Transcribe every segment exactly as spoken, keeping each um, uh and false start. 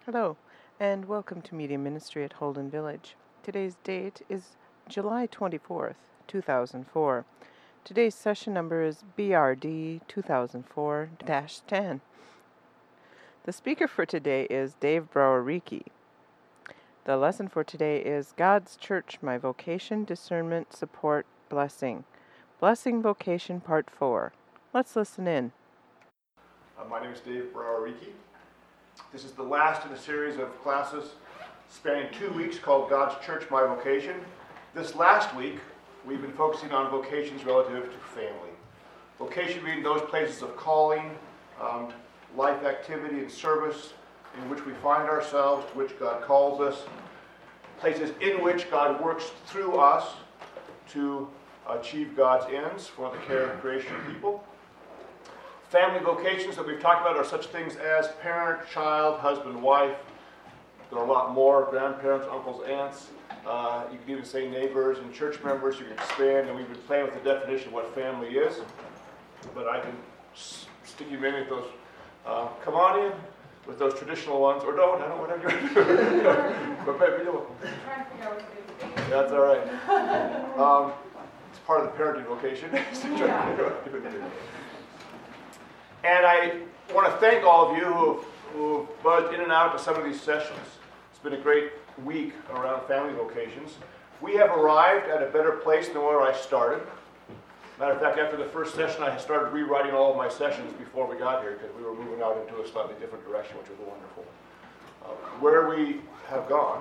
Hello, and welcome to Media Ministry at Holden Village. Today's date is July twenty-fourth, two thousand four. Today's session number is B R D two thousand four dash ten. The speaker for today is Dave Brower-Reekie. The lesson for today is God's Church, My Vocation, Discernment, Support, Blessing. Blessing Vocation Part four. Let's listen in. Uh, my name is Dave Brower-Reekie. This is the last in a series of classes spanning two weeks called God's Church, My Vocation. This last week, we've been focusing on vocations relative to family. Vocation being those places of calling, um, life activity and service in which we find ourselves, to which God calls us, places in which God works through us to achieve God's ends for the care and creation of people. Family vocations that we've talked about are such things as parent, child, husband, wife. There are a lot more, grandparents, uncles, aunts. Uh, you can even say neighbors and church members. You can expand, and we've been playing with the definition of what family is. But I can s- stick you maybe with those, uh, come on in, with those traditional ones, or don't, I don't know what I'm going to do. But maybe you'll. That's all right. Um, it's part of the parenting vocation. And I want to thank all of you who have, who have buzzed in and out to some of these sessions. It's been a great week around family vocations. We have arrived at a better place than where I started. Matter of fact, after the first session, I started rewriting all of my sessions before we got here because we were moving out into a slightly different direction, which was wonderful. Uh, where we have gone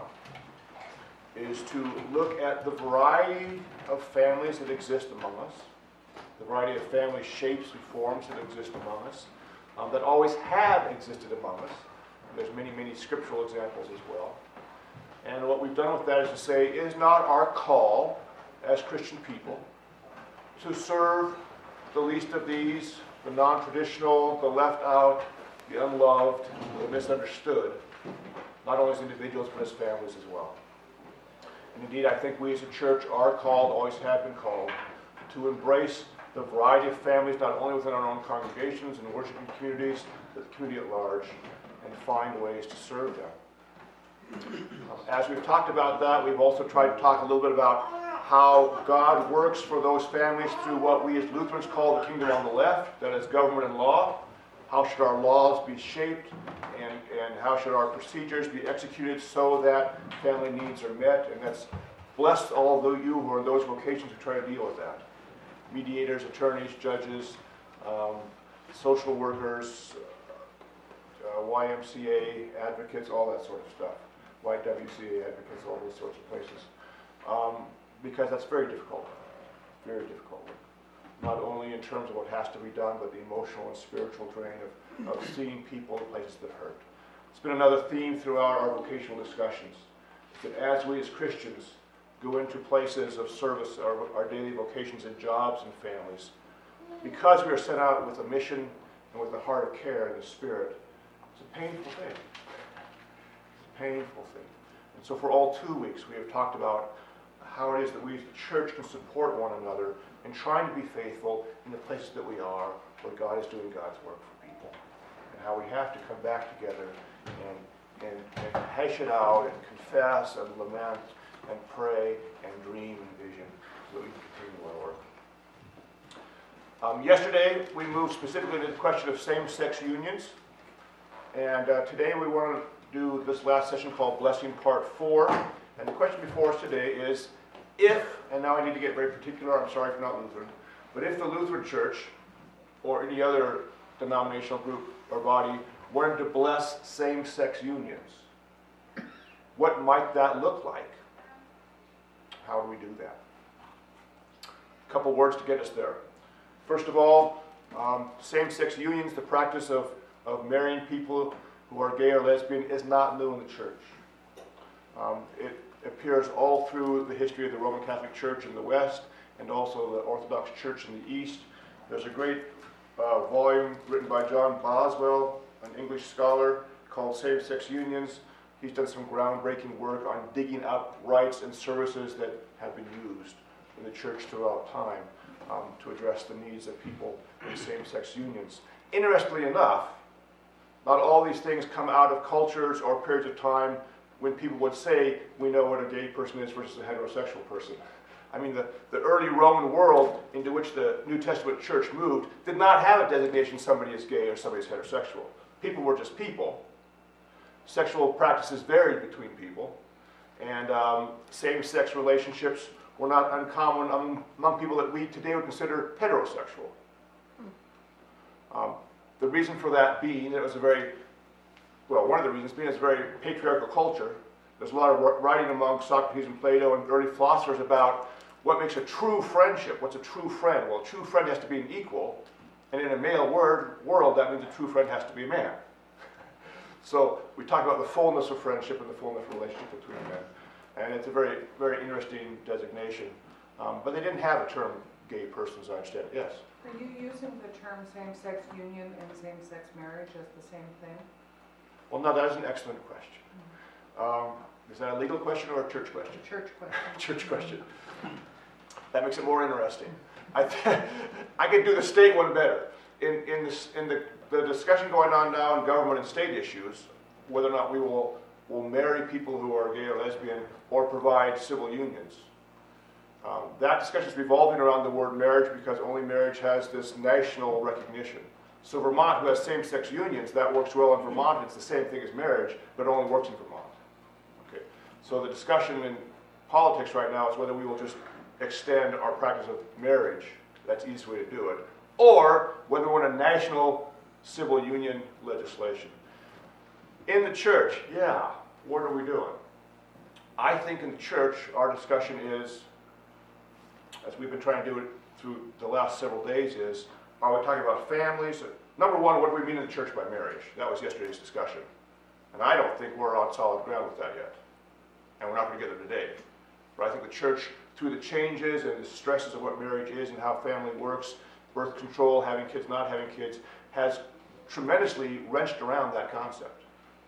is to look at the variety of families that exist among us, the variety of family shapes and forms that exist among us, um, that always have existed among us. There's many, many scriptural examples as well. And what we've done with that is to say, it is not our call as Christian people to serve the least of these, the non-traditional, the left out, the unloved, the misunderstood, not only as individuals, but as families as well. And indeed, I think we as a church are called, always have been called, to embrace the variety of families, not only within our own congregations and worshiping communities, but the community at large, and find ways to serve them. Um, as we've talked about that, we've also tried to talk a little bit about how God works for those families through what we as Lutherans call the kingdom on the left, that is government and law. How should our laws be shaped, and, and how should our procedures be executed so that family needs are met, and that's blessed all of you who are in those vocations who try to deal with that. Mediators, attorneys, judges, um, social workers, uh, Y M C A advocates, all that sort of stuff. Y W C A advocates, all these sorts of places. Um, because that's very difficult, very difficult work. Not only in terms of what has to be done, but the emotional and spiritual drain of, of seeing people in places that hurt. It's been another theme throughout our vocational discussions, that as we as Christians go into places of service, our, our daily vocations and jobs and families, because we are sent out with a mission and with a heart of care and the Spirit, it's a painful thing. It's a painful thing. And so for all two weeks, we have talked about how it is that we as the church can support one another in trying to be faithful in the places that we are, where God is doing God's work for people. And how we have to come back together and, and, and hash it out and confess and lament and pray and dream and vision so that we can continue our work. Um, yesterday, we moved specifically to the question of same-sex unions. And uh, today we want to do this last session called Blessing Part four. And the question before us today is, if, and now I need to get very particular, I'm sorry if you're not Lutheran, but if the Lutheran Church or any other denominational group or body wanted to bless same-sex unions, what might that look like? How do we do that? A couple words to get us there. First of all, um, same-sex unions, the practice of, of marrying people who are gay or lesbian, is not new in the church. Um, it appears all through the history of the Roman Catholic Church in the West and also the Orthodox Church in the East. There's a great uh, volume written by John Boswell, an English scholar, called Same-Sex Unions. He's done some groundbreaking work on digging up rights and services that have been used in the church throughout time um, to address the needs of people in same-sex unions. Interestingly enough, Not all these things come out of cultures or periods of time when people would say, we know what a gay person is versus a heterosexual person. I mean, the, the early Roman world into which the New Testament church moved did not have a designation somebody is gay or somebody is heterosexual. People were just people. Sexual practices varied between people. And um, same-sex relationships were not uncommon among, among people that we today would consider heterosexual. Um, the reason for that being that it was a very, well, one of the reasons being it's a very patriarchal culture. There's a lot of writing among Socrates and Plato and early philosophers about what makes a true friendship. What's a true friend? Well, a true friend has to be an equal, and in a male word, world, that means a true friend has to be a man. So we talk about the fullness of friendship and the fullness of relationship between men. And it's a very, very interesting designation. Um, but they didn't have a term gay person, as I understand it. Yes? Are you using the term same-sex union and same-sex marriage as the same thing? Well, no, that is an excellent question. Um, is that a legal question or a church question? Church question. Church question. That makes it more interesting. I, th- I could do the state one better. In, in, this, in the, the discussion going on now in government and state issues, whether or not we will, will marry people who are gay or lesbian or provide civil unions. Um, that discussion is revolving around the word marriage because only marriage has this national recognition. So Vermont, who has same-sex unions, that works well in Vermont. It's the same thing as marriage, but it only works in Vermont. Okay. So the discussion in politics right now is whether we will just extend our practice of marriage. That's the easiest way to do it. Or whether we're in a national civil union legislation. In the church, yeah, what are we doing? I think in the church, our discussion is, as we've been trying to do it through the last several days, is, are we talking about families? Number one, what do we mean in the church by marriage? That was yesterday's discussion. And I don't think we're on solid ground with that yet. And we're not going to get there today. But I think the church, through the changes and the stresses of what marriage is and how family works, birth control, having kids, not having kids, has tremendously wrenched around that concept.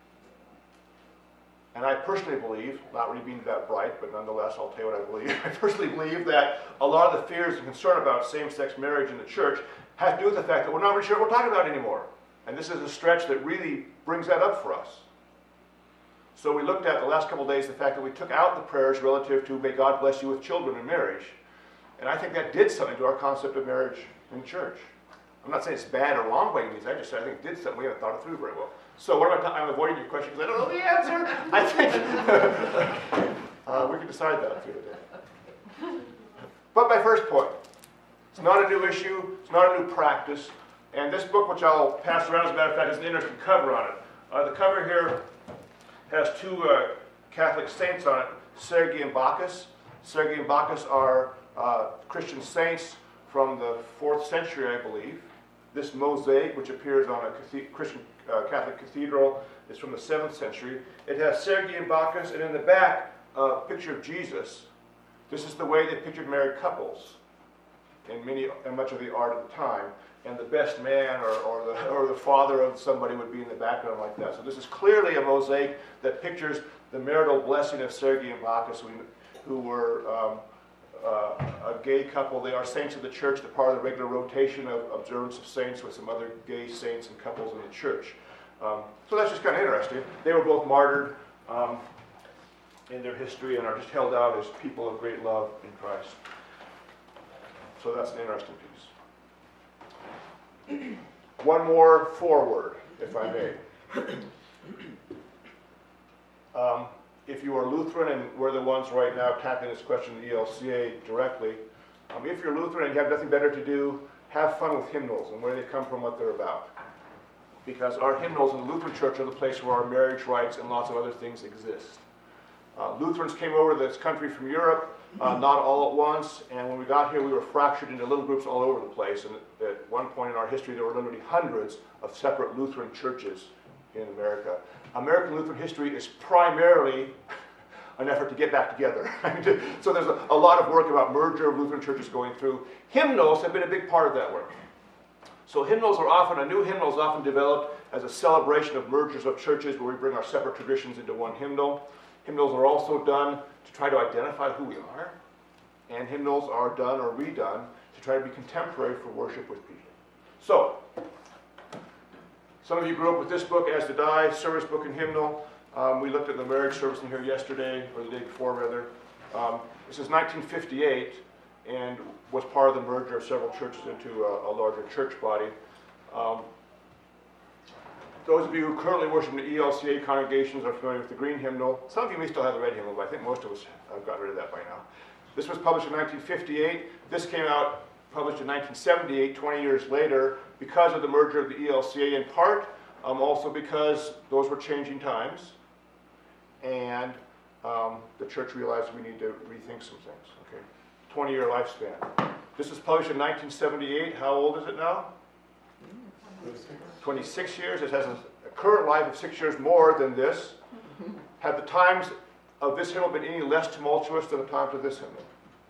And I personally believe, not really being that bright, but nonetheless, I'll tell you what I believe. I personally believe that a lot of the fears and concern about same-sex marriage in the church has to do with the fact that we're not really sure what we're talking about anymore. And this is a stretch that really brings that up for us. So we looked at the last couple of days the fact that we took out the prayers relative to may God bless you with children in marriage. And I think that did something to our concept of marriage in church. I'm not saying it's bad or wrong by any means. I just said I think it did something. We haven't thought it through very well. So what am I ta- I'm avoiding your question because I don't know the answer. I think uh, we can decide that through today. But my first point, it's not a new issue. It's not a new practice. And this book, which I'll pass around, as a matter of fact, has an interesting cover on it. Uh, the cover here has two uh, Catholic saints on it, Sergiy and Bacchus. Sergiy and Bacchus are uh, Christian saints from the fourth century, I believe. This mosaic, which appears on a cathed- Christian uh, Catholic cathedral, is from the seventh century. It has Sergiy and Bacchus, and in the back, a picture of Jesus. This is the way they pictured married couples in many and much of the art of the time. And the best man or, or, the, or the father of somebody would be in the background like that. So this is clearly a mosaic that pictures the marital blessing of Sergiy and Bacchus, who, who were um, uh, a gay couple. They are saints of the church. They're part of the regular rotation of observance of saints with some other gay saints and couples in the church. Um, so that's just kind of interesting. They were both martyred um, in their history and are just held out as people of great love in Christ. So that's an interesting piece. One more forward, if I may. Um, if you are Lutheran, and we're the ones right now tackling this question in the E L C A directly, um, if you're Lutheran and you have nothing better to do, have fun with hymnals and where they come from, what they're about. Because our hymnals in the Lutheran Church are the place where our marriage rights and lots of other things exist. Uh, Lutherans came over to this country from Europe, uh, not all at once, and when we got here we were fractured into little groups all over the place, and at, at one point in our history there were literally hundreds of separate Lutheran churches in America. American Lutheran history is primarily an effort to get back together. So there's a, a lot of work about merger of Lutheran churches going through. Hymnals have been a big part of that work. So hymnals are often, a new hymnal is often developed as a celebration of mergers of churches where we bring our separate traditions into one hymnal. Hymnals are also done to try to identify who we are, and hymnals are done or redone to try to be contemporary for worship with people. So, Some of you grew up with this book, as did I, Service Book and Hymnal. Um, we looked at the marriage service in here yesterday, or the day before rather. Um, this is nineteen fifty-eight and was part of the merger of several churches into a, a larger church body. Um, those of you who currently worship in the E L C A congregations are familiar with the green hymnal. Some of you may still have the red hymnal, but I think most of us have gotten rid of that by now. This was published in nineteen fifty-eight. This came out published in nineteen seventy-eight, twenty years later, because of the merger of the E L C A in part, um, also because those were changing times, and um, the church realized we need to rethink some things. Okay, twenty-year lifespan. This was published in nineteen seventy-eight. How old is it now? twenty-six years. It has a, a current life of six years more than this. Had the times of this hymnal been any less tumultuous than the times of this hymnal?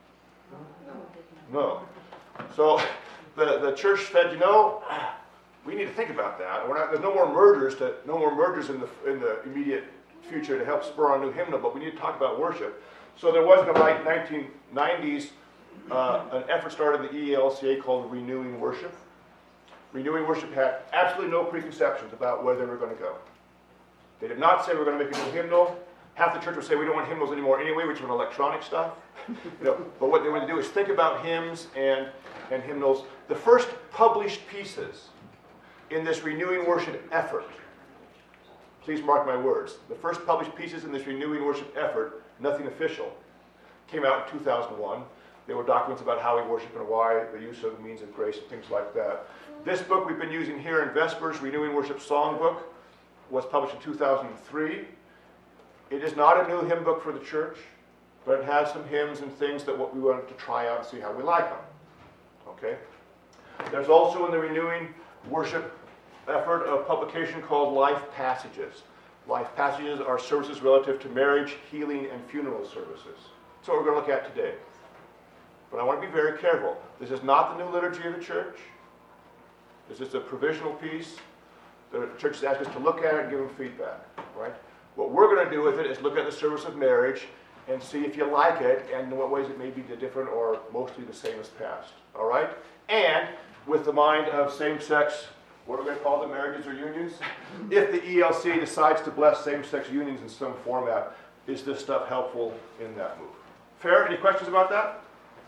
No. So the, the church said, you know, we need to think about that. We're not, there's no more mergers to no more mergers in the in the immediate future to help spur on a new hymnal, but we need to talk about worship. So there was in the late nineteen nineties uh, an effort started in the E L C A called Renewing Worship. Renewing Worship had absolutely no preconceptions about where they were going to go. They did not say we're going to make a new hymnal. Half the church would say we don't want hymnals anymore anyway, which was electronic stuff. You know, but what they want to do is think about hymns and, and hymnals. The first published pieces in this Renewing Worship effort, please mark my words, the first published pieces in this Renewing Worship effort, nothing official, came out in two thousand one. They were documents about how we worship and why, the use of the means of grace and things like that. This book we've been using here in Vespers, Renewing Worship Songbook, was published in two thousand three. It is not a new hymn book for the church, but it has some hymns and things that what we wanted to try out and see how we like them. Okay? There's also in the Renewing Worship effort a publication called Life Passages. Life Passages are services relative to marriage, healing, and funeral services. That's what we're going to look at today. But I want to be very careful. This is not the new liturgy of the church. This is a provisional piece. The church has asked us to look at it and give them feedback. Right? What we're going to do with it is look at the service of marriage and see if you like it and in what ways it may be different or mostly the same as past. All right? And with the mind of same-sex, what are we going to call them, marriages or unions? If the E L C A decides to bless same-sex unions in some format, is this stuff helpful in that move? Fair? Any questions about that?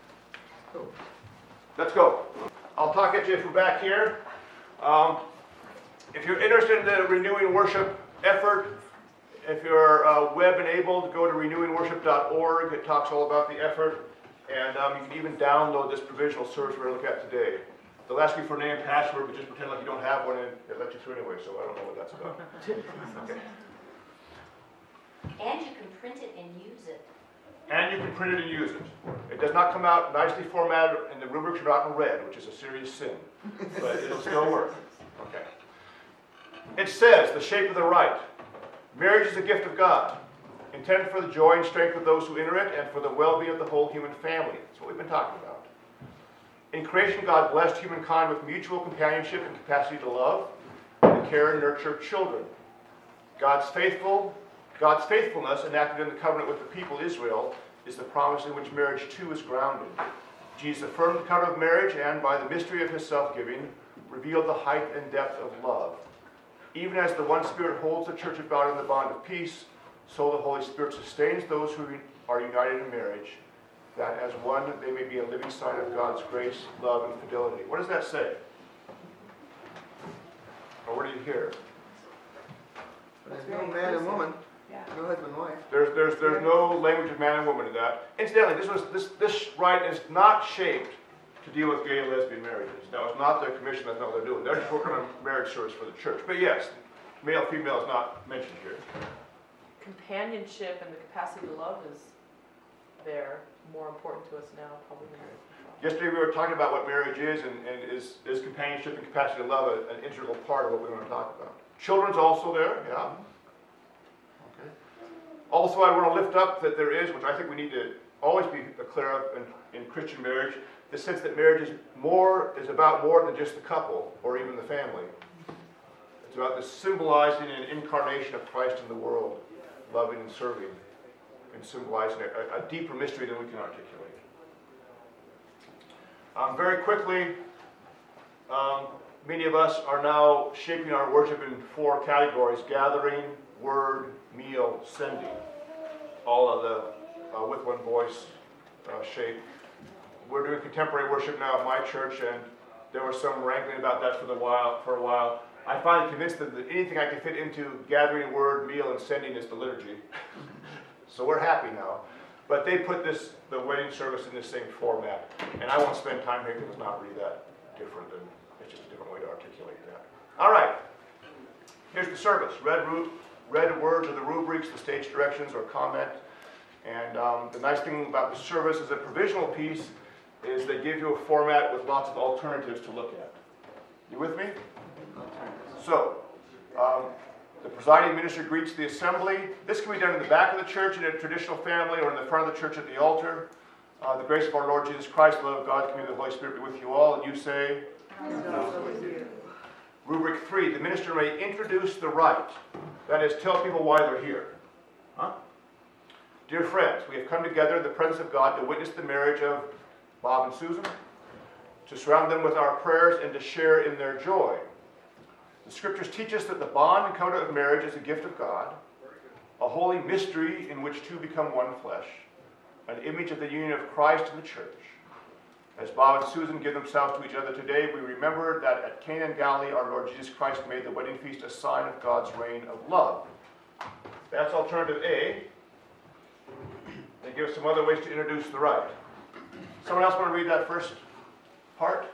Let's go. I'll talk at you if we're back here. Um, if you're interested in the Renewing Worship effort, if you're uh, web enabled, go to renewing worship dot org. It talks all about the effort. And um, you can even download this provisional service we're going to look at today. They'll ask you for a name and password, but just pretend like you don't have one and they'll let you through anyway, so I don't know what that's about. Okay. And you can print it and use it. And you can print it and use it. It does not come out nicely formatted, and the rubrics are not in red, which is a serious sin. But it'll still work. Okay. It says, the shape of the right. Marriage is a gift of God, intended for the joy and strength of those who enter it and for the well-being of the whole human family. That's what we've been talking about. In creation, God blessed humankind with mutual companionship and capacity to love and care and nurture children. God's faithful, God's faithfulness enacted in the covenant with the people Israel is the promise in which marriage too is grounded. Jesus affirmed the covenant of marriage and, by the mystery of his self-giving, revealed the height and depth of love. Even as the one Spirit holds the church of God in the bond of peace, so the Holy Spirit sustains those who are united in marriage, that as one they may be a living sign of God's grace, love, and fidelity. What does that say? Or what do you hear? There's no man and woman, Yeah. no husband and wife. There's there's there's no language of man and woman in that. Incidentally, this was this this right is not shaped to deal with gay and lesbian marriages. Now, it's not their commission, that's not what they're doing. They're just working on marriage service for the church. But yes, male, female is not mentioned here. Companionship and the capacity to love is there, more important to us now, probably than ever before. Yesterday we were talking about what marriage is, and, and is, is companionship and capacity to love a, an integral part of what we want to talk about. Children's also there, yeah. Okay. Also, I want to lift up that there is, which I think we need to always be clear of in, in Christian marriage, the sense that marriage is more is about more than just the couple or even the family. It's about the symbolizing an incarnation of Christ in the world, loving and serving, and symbolizing a, a deeper mystery than we can articulate. Um, very quickly, um, many of us are now shaping our worship in four categories: gathering, word, meal, sending. All of the uh, with one voice uh, shape. We're doing contemporary worship now at my church, and there was some wrangling about that for the while. For a while, I finally convinced them that anything I can fit into gathering, word, meal, and sending is the liturgy. So we're happy now. But they put this, the wedding service, in the same format, and I won't spend time here because it's not really that different, and it's just a different way to articulate that. All right, here's the service. Read, ru- read words are the rubrics, the stage directions or comment, and um, the nice thing about the service is a provisional piece is they give you a format with lots of alternatives to look at. You with me? So, um, the presiding minister greets the assembly. This can be done in the back of the church in a traditional family or in the front of the church at the altar. Uh, the grace of our Lord Jesus Christ, the love of God, the communion of the Holy Spirit be with you all. And you say? And also with you. Rubric three, the minister may introduce the rite. That is, tell people why they're here. Huh? Dear friends, we have come together in the presence of God to witness the marriage of Bob and Susan, to surround them with our prayers and to share in their joy. The scriptures teach us that the bond and covenant of marriage is a gift of God, a holy mystery in which two become one flesh, an image of the union of Christ and the church. As Bob and Susan give themselves to each other today, we remember that at Cana in Galilee, our Lord Jesus Christ made the wedding feast a sign of God's reign of love. That's alternative A. They give some other ways to introduce the rite. Someone else want to read that first part?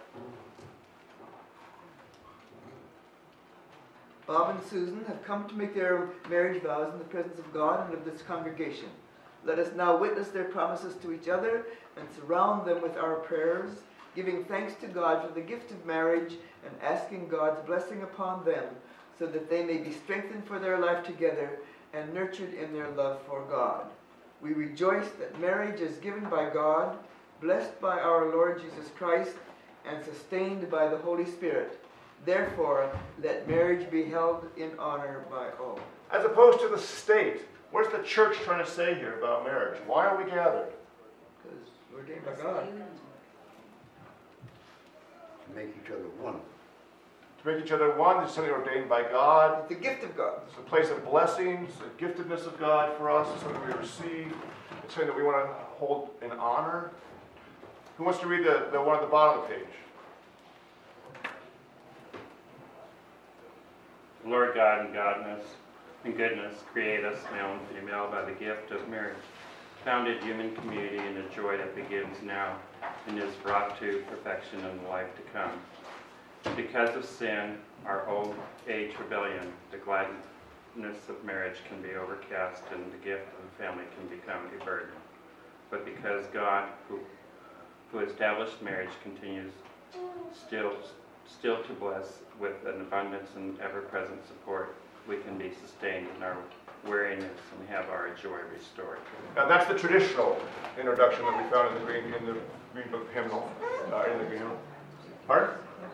Bob and Susan have come to make their marriage vows in the presence of God and of this congregation. Let us now witness their promises to each other and surround them with our prayers, giving thanks to God for the gift of marriage and asking God's blessing upon them so that they may be strengthened for their life together and nurtured in their love for God. We rejoice that marriage is given by God, blessed by our Lord Jesus Christ, and sustained by the Holy Spirit. Therefore, let marriage be held in honor by all. As opposed to the state, what's the church trying to say here about marriage? Why are we gathered? Because we're ordained by God. To make each other one. To make each other one is something ordained by God. It's the gift of God. It's a place of blessings, the giftedness of God for us. It's something we receive. It's something that we want to hold in honor. Who wants to read the, the one at the bottom of the page? Lord God and godness and goodness create us male and female by the gift of marriage, founded human community in a joy that begins now and is brought to perfection in the life to come. Because of sin, our old age rebellion, the gladness of marriage can be overcast and the gift of the family can become a burden. But because God, who, who established marriage, continues still still to bless with an abundance and ever-present support, we can be sustained in our weariness and have our joy restored. Now that's the traditional introduction that we found in the Green, in the Green Book hymnal, uh, in the Green Hymnal. Pardon?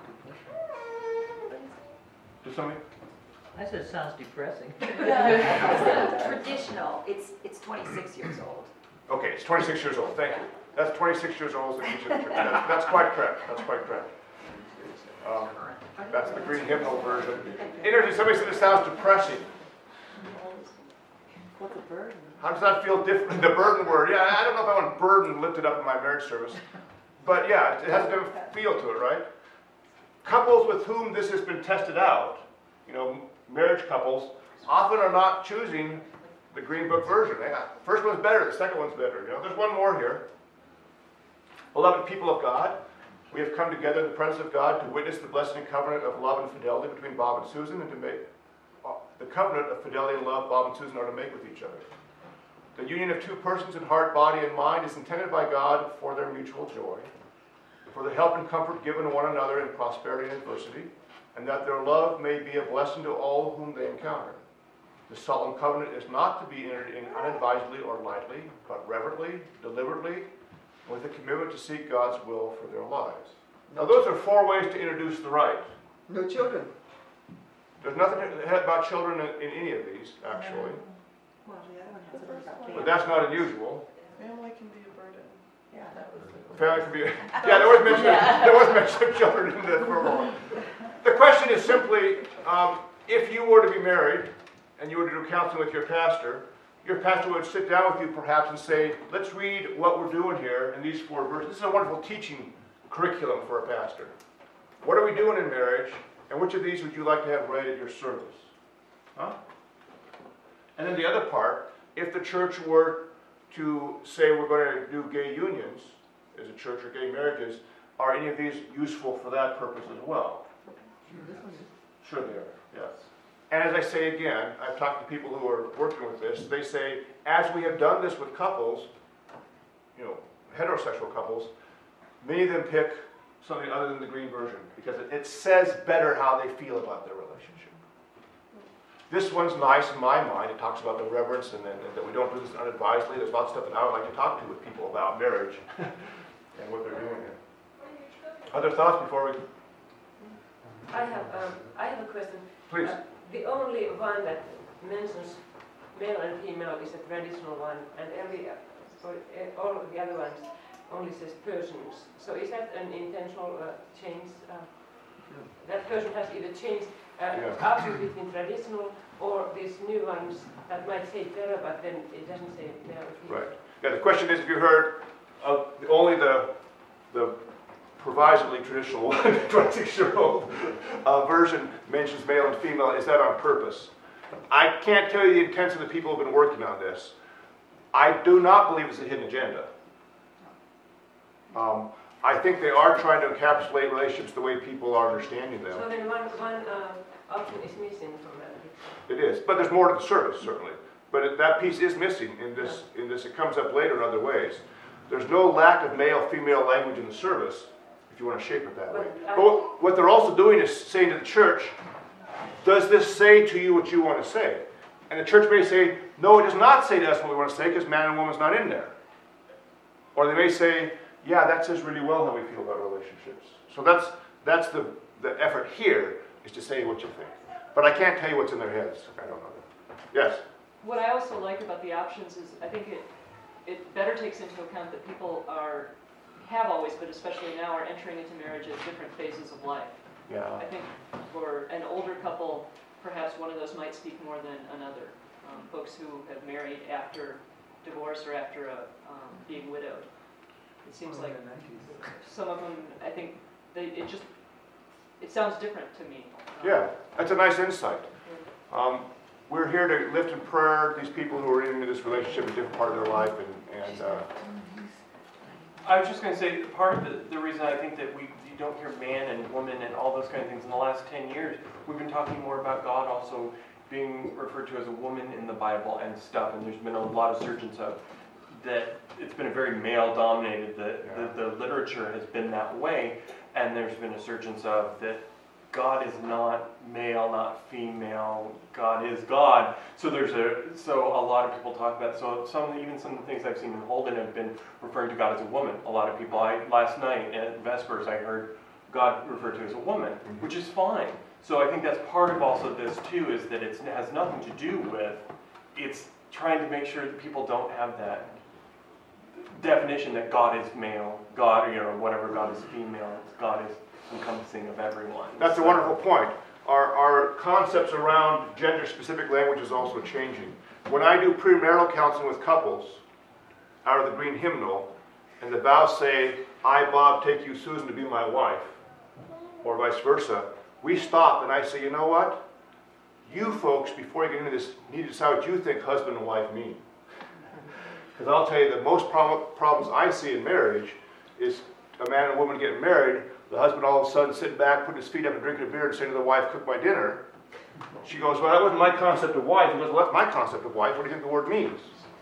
Do something? I said it sounds depressing. Traditional, it's, it's twenty-six years old. Okay, it's twenty-six years old. Thank you. That's twenty-six years old as the teacher of the church. That's, that's quite correct. That's quite correct. Um, that's the Green Hymnal version. Energy. Somebody said it sounds depressing. What's a burden? How does that feel different? The burden word. Yeah, I don't know if I want burden lifted up in my marriage service, but yeah, it has a different feel to it, right? Couples with whom this has been tested out, you know, marriage couples, often are not choosing the Green Book version. Yeah, first one's better, the second one's better. You know, there's one more here. Beloved people of God, we have come together in the presence of God to witness the blessing and covenant of love and fidelity between Bob and Susan, and to make uh, the covenant of fidelity and love Bob and Susan are to make with each other. The union of two persons in heart, body, and mind is intended by God for their mutual joy, for the help and comfort given one another in prosperity and adversity, and that their love may be a blessing to all whom they encounter. The solemn covenant is not to be entered in unadvisedly or lightly, but reverently, deliberately, with a commitment to seek God's will for their lives. Now those are four ways to introduce the rite. No children. There's nothing about children in, in any of these, actually. Well, the other one has it about But that's not unusual. family can be a burden. Yeah, that was. Family can be, yeah, there was mention, there was mention of children in the for a moment. The question is simply, um, if you were to be married and you were to do counseling with your pastor, your pastor would sit down with you perhaps and say, let's read what we're doing here in these four verses. This is a wonderful teaching curriculum for a pastor. What are we doing in marriage, and which of these would you like to have read at your service? Huh? And then the other part, if the church were to say we're going to do gay unions as a church or gay marriages, are any of these useful for that purpose as well? Sure they are, yes. And as I say again, I've talked to people who are working with this, they say, as we have done this with couples, you know, heterosexual couples, many of them pick something other than the green version because it, it says better how they feel about their relationship. This one's nice in my mind. It talks about the reverence and, and, and that we don't do this unadvisedly. There's lots of stuff that I would like to talk to with people about marriage and what they're doing here. Other thoughts before we... I have, um, I have a question. Please. Uh, the only one that mentions male and female is a traditional one, and every, uh, all of the other ones only says persons. So is that an intentional uh, change? Uh, that person has either changed uh, Yeah. absolutely between traditional or these new ones that might say better, but then it doesn't say male or female. Right. Yeah, the question is, if you heard uh, only the the provisionally traditional twenty-six-year-old uh, version mentions male and female, is that on purpose? I can't tell you the intents of the people who have been working on this. I do not believe it's a hidden agenda. Um, I think they are trying to encapsulate relationships the way people are understanding them. So then one, one uh, option is missing from that. It is, but there's more to the service, certainly. But it, that piece is missing in this. In this, it comes up later in other ways. There's no lack of male-female language in the service, if you want to shape it that way. But, uh, But what, what they're also doing is saying to the church, does this say to you what you want to say? And the church may say, no, it does not say to us what we want to say because man and woman's not in there. Or they may say, yeah, that says really well how we feel about relationships. So that's that's the, the effort here, is to say what you think. But I can't tell you what's in their heads. I don't know that. Yes? What I also like about the options is I think it it better takes into account that people are, have always, but especially now, are entering into marriage at different phases of life. Yeah. I think for an older couple, perhaps one of those might speak more than another. Um, folks who have married after divorce or after a, um, being widowed. It seems like some of them, I think, they, it just, it sounds different to me. Um, Yeah, that's a nice insight. Um, we're here to lift in prayer these people who are into this relationship at a different part of their life. And, and uh, I was just going to say, part of the, the reason I think that we you don't hear man and woman and all those kind of things in the last ten years, we've been talking more about God also being referred to as a woman in the Bible and stuff, and there's been a lot of surgence of that. It's been a very male-dominated, the, Yeah. the, the literature has been that way, and there's been a surgence of that God is not male, not female, God is God. So there's a, so a lot of people talk about, so some, even some of the things I've seen in Holden have been referring to God as a woman. A lot of people, I, last night at Vespers, I heard God referred to as a woman, Mm-hmm. which is fine. So I think that's part of also this too, is that it's, it has nothing to do with, it's trying to make sure that people don't have that definition that God is male, God, you know, whatever, God is female, God is encompassing of everyone. that's a So- wonderful point. Our, our concepts around gender-specific language is also changing. When I do premarital counseling with couples out of the Green Hymnal, and the vows say, I, Bob, take you, Susan, to be my wife, or vice versa, we stop and I say, you know what? You folks, before you get into this, need to decide what you think husband and wife mean. Because I'll tell you the most prob- problems I see in marriage is a man and a woman getting married, the husband all of a sudden sitting back, putting his feet up and drinking a beer and saying to the wife, cook my dinner. She goes, well, that wasn't my concept of wife. He goes, well, that's my concept of wife. What do you think the word means?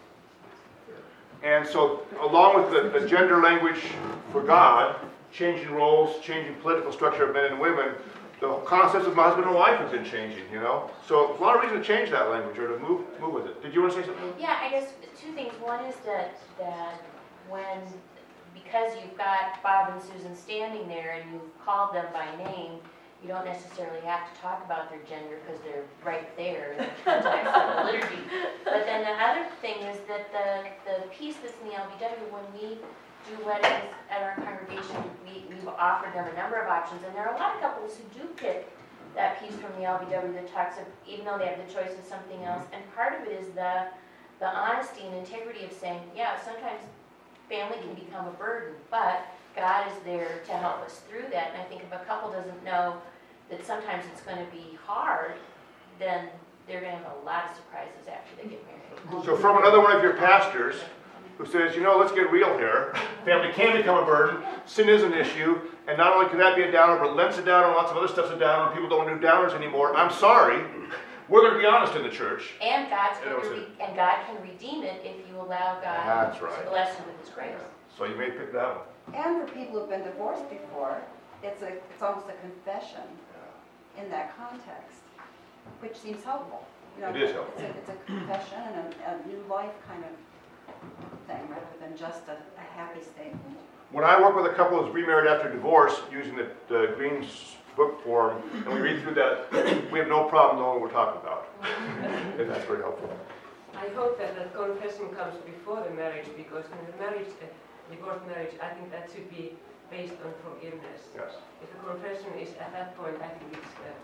And so, along with the, the gender language for God, changing roles, changing political structure of men and women, the concepts of husband and wife have been changing, you know? So, there's a lot of reason to change that language or to move move with it. Did you want to say something? Yeah, I guess two things. One is that, that when, because you've got Bob and Susan standing there and you've called them by name, you don't necessarily have to talk about their gender because they're right there in the context of the liturgy. But then the other thing is that the, the piece that's in the L B W, when we do weddings at our congregation, we, we've offered them a number of options, and there are a lot of couples who do pick that piece from the L B W that talks of, even though they have the choice of something else, and part of it is the, the honesty and integrity of saying, yeah, sometimes family can become a burden, but God is there to help us through that. And I think if a couple doesn't know that sometimes it's going to be hard, then they're going to have a lot of surprises after they get married. So from another one of your pastors who says, you know, let's get real here. Family can become a burden. Sin is an issue. And not only can that be a downer, but Lent's a downer, and lots of other stuff's a downer, and people don't do downers anymore. I'm sorry. We're going to be honest in the church. And God's And going it to was re- and God can redeem it if you allow God That's right. to bless you with His grace. So you may pick that one. And for people who've been divorced before, it's a, it's almost a confession in that context, which seems helpful. You know, It is helpful. It's a, it's a confession and a, a new life kind of thing, rather than just a, a happy statement. When I work with a couple who's remarried after divorce using the, the Green's book form, and we read through that, we have no problem knowing what we're talking about. And that's very helpful. I hope that the confession comes before the marriage, because in the marriage, uh, divorce marriage, I think that should be based on forgiveness. Yes. If the confession is at that point, I think it's uh,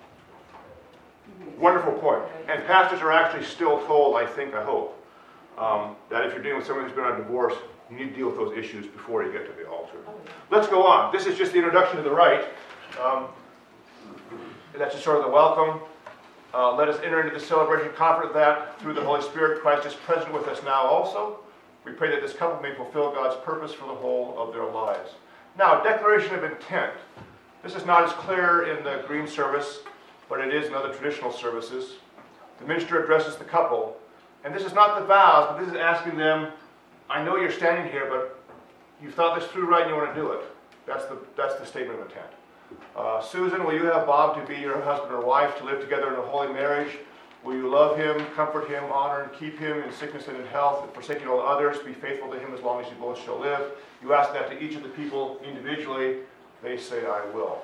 Wonderful point. And pastors are actually still told, I think, I hope, um, that if you're dealing with someone who's been on divorce, you need to deal with those issues before you get to the altar. Let's go on. This is just the introduction to the rite. Um, that's just sort of the welcome. Uh, let us enter into the celebration confident that through the Holy Spirit, Christ is present with us now also. We pray that this couple may fulfill God's purpose for the whole of their lives. Now, declaration of intent. This is not as clear in the Green service, but it is in other traditional services. The minister addresses the couple, and this is not the vows, but this is asking them, I know you're standing here, but you've thought this through right and you want to do it. That's the, that's the statement of intent. Uh, Susan, will you have Bob to be your husband or wife, to live together in a holy marriage? Will you love him, comfort him, honor and keep him in sickness and in health, and forsaking all others, be faithful to him as long as you both shall live? You ask that to each of the people individually. They say, I will.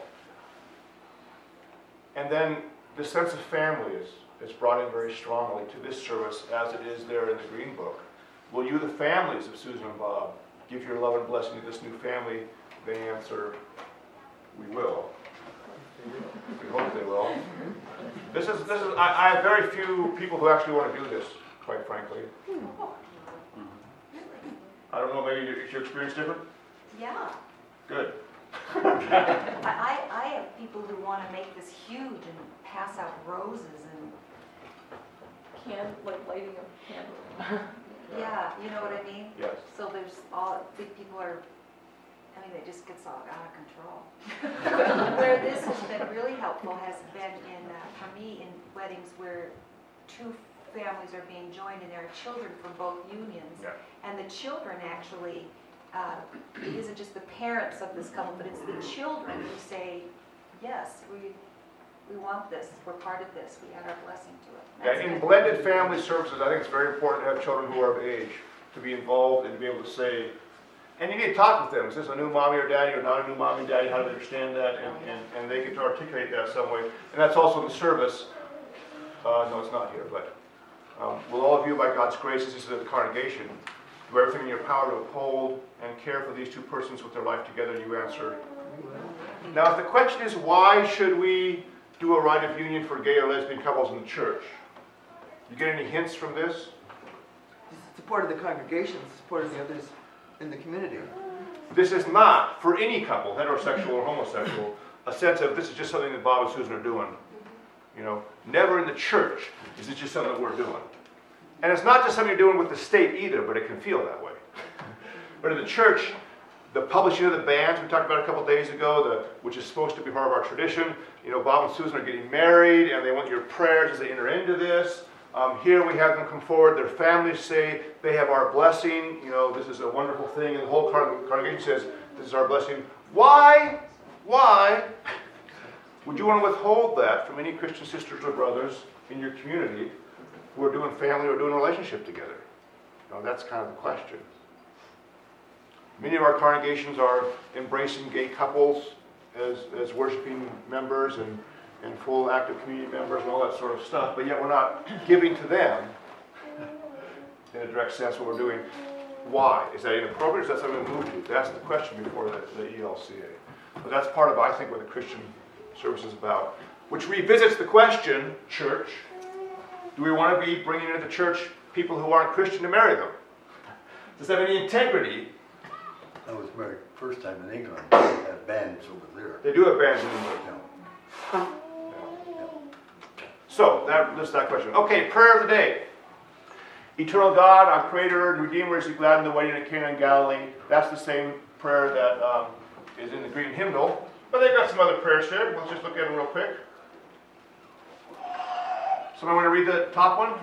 And then the sense of family is, is brought in very strongly to this service, as it is there in the Green Book. Will you, the families of Susan and Bob, give your love and blessing to this new family? They answer, we will. We hope they will. This is, this is, I, I have very few people who actually want to do this, quite frankly. I don't know, maybe your, is your experience different? Yeah. Good. I, I, I have people who want to make this huge and pass out roses and, Can, like lighting a candle. yeah, you know what I mean? Yes. So there's all, the people are, I mean, it just gets all out of control. Where this has been really helpful has been in, uh, for me, in weddings where two families are being joined and there are children from both unions. Yeah. And the children actually, uh, it isn't just the parents of this couple, but it's the children who say, yes, we we want this, we're part of this, we add our blessing to it. Yeah, That's in good. blended family services, I think it's very important to have children who are of age to be involved and to be able to say, and you need to talk with them. Is this a new mommy or daddy or not a new mommy and daddy? How do they understand that? And, and, and they get to articulate that some way. And that's also in the service. Uh, no, it's not here, but um, will all of you, by God's grace, as this is at the congregation, do everything in your power to uphold and care for these two persons with their life together? You answer. Now, if the question is, why should we do a rite of union for gay or lesbian couples in the church? You get any hints from this? Support of the congregation, support of the others in the community. This is not, for any couple, heterosexual or homosexual, a sense of this is just something that Bob and Susan are doing. You know, never in the church is it just something that we're doing. And it's not just something you're doing with the state either, but it can feel that way. But in the church, the publishing of the banns we talked about a couple days ago, the, which is supposed to be part of our tradition, you know, Bob and Susan are getting married, and they want your prayers as they enter into this. Um, here we have them come forward. Their families say they have our blessing. You know, this is a wonderful thing. And the whole congregation says, this is our blessing. Why, why would you want to withhold that from any Christian sisters or brothers in your community who are doing family or doing a relationship together? You know, that's kind of the question. Many of our congregations are embracing gay couples as, as worshiping members and and full active community members and all that sort of stuff, but yet we're not giving to them in a direct sense what we're doing. Why? Is that inappropriate or is that something to move to? That's the question before the, the E L C A. But that's part of, I think, what the Christian service is about. Which revisits the question, church, do we want to be bringing into the church people who aren't Christian to marry them? Does that have any integrity? I was married first time in England. They had bands over there. They do have bands in England. No. So, that lists that question. Okay, prayer of the day. Eternal God, our Creator and Redeemer, is you glad in the wedding at Cana in Galilee. That's the same prayer that um, is in the green hymnal. But they've got some other prayers here. Let's just look at them real quick. Someone want to read the top one?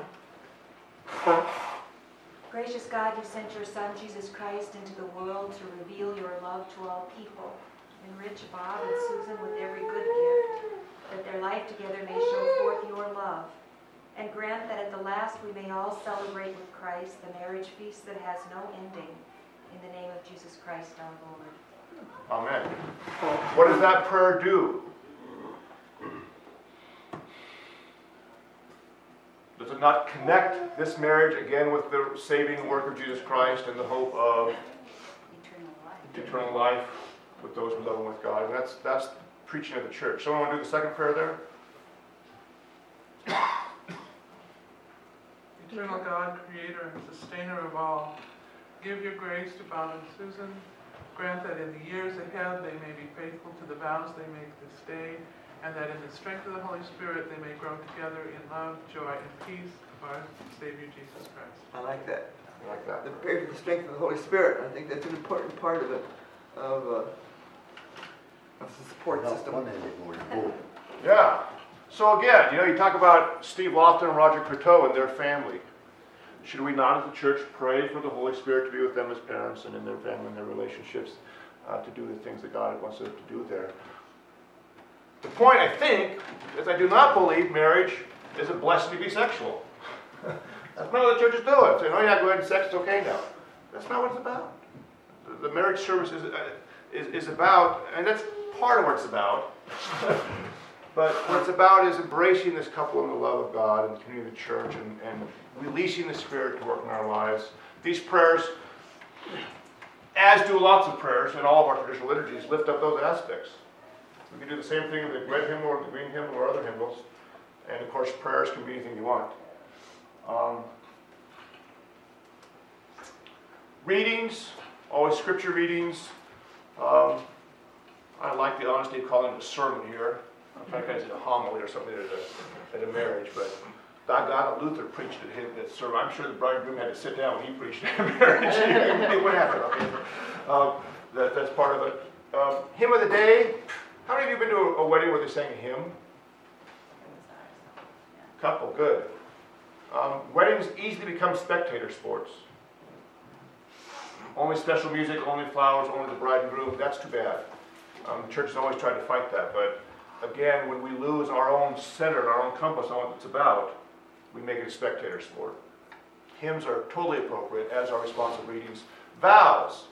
Gracious God, you sent your Son, Jesus Christ, into the world to reveal your love to all people. Enrich Bob and Susan with every good gift, that their life together may show forth your love. And grant that at the last we may all celebrate with Christ the marriage feast that has no ending. In the name of Jesus Christ our Lord. Amen. What does that prayer do? Does it not connect this marriage again with the saving work of Jesus Christ and the hope of Eternal life. eternal life with those who love and with God? And that's that's preaching of the church. Someone want to do the second prayer there? Eternal God, Creator and Sustainer of all, give your grace to Bob and Susan. Grant that in the years ahead they may be faithful to the vows they make this day, and that in the strength of the Holy Spirit they may grow together in love, joy, and peace of our Savior Jesus Christ. I like that. I like that. The prayer for the strength of the Holy Spirit. I think that's an important part of it, of, uh, of the support Not system. one anymore. Oh, Yeah. So again, you know, you talk about Steve Lofton and Roger Courteau and their family. Should we not, as a church, pray for the Holy Spirit to be with them as parents and in their family and their relationships, uh, to do the things that God wants them to do there? The point, I think, is I do not believe marriage is a blessing to be sexual. That's not what the church is doing. Saying, oh yeah, go ahead and sex, it's okay now. That's not what it's about. The, the marriage service is, uh, is, is about, and that's part of what it's about, but what it's about is embracing this couple in the love of God and the community of the church and, and releasing the Spirit to work in our lives. These prayers, as do lots of prayers in all of our traditional liturgies, lift up those aspects. We can do the same thing with the red hymnal or the green hymnal or other hymnals. And of course, prayers can be anything you want. Um, readings, always scripture readings. Um, I like the honesty of calling it a sermon here. In fact, I said a homily or something at a, at a marriage, but doggone it, Luther preached at his that sermon. I'm sure the bridegroom had to sit down when he preached at a marriage. Whatever. Okay. Um, that, that's part of it. Um, hymn of the day. How many of you have been to a, a wedding where they sang a hymn? Couple, good. Um, weddings easily become spectator sports. Only special music, only flowers, only the bride and groom. That's too bad. Um, the church has always tried to fight that, but again, when we lose our own center, our own compass on what it's about, we make it a spectator sport. Hymns are totally appropriate, as are responsive readings. Vows.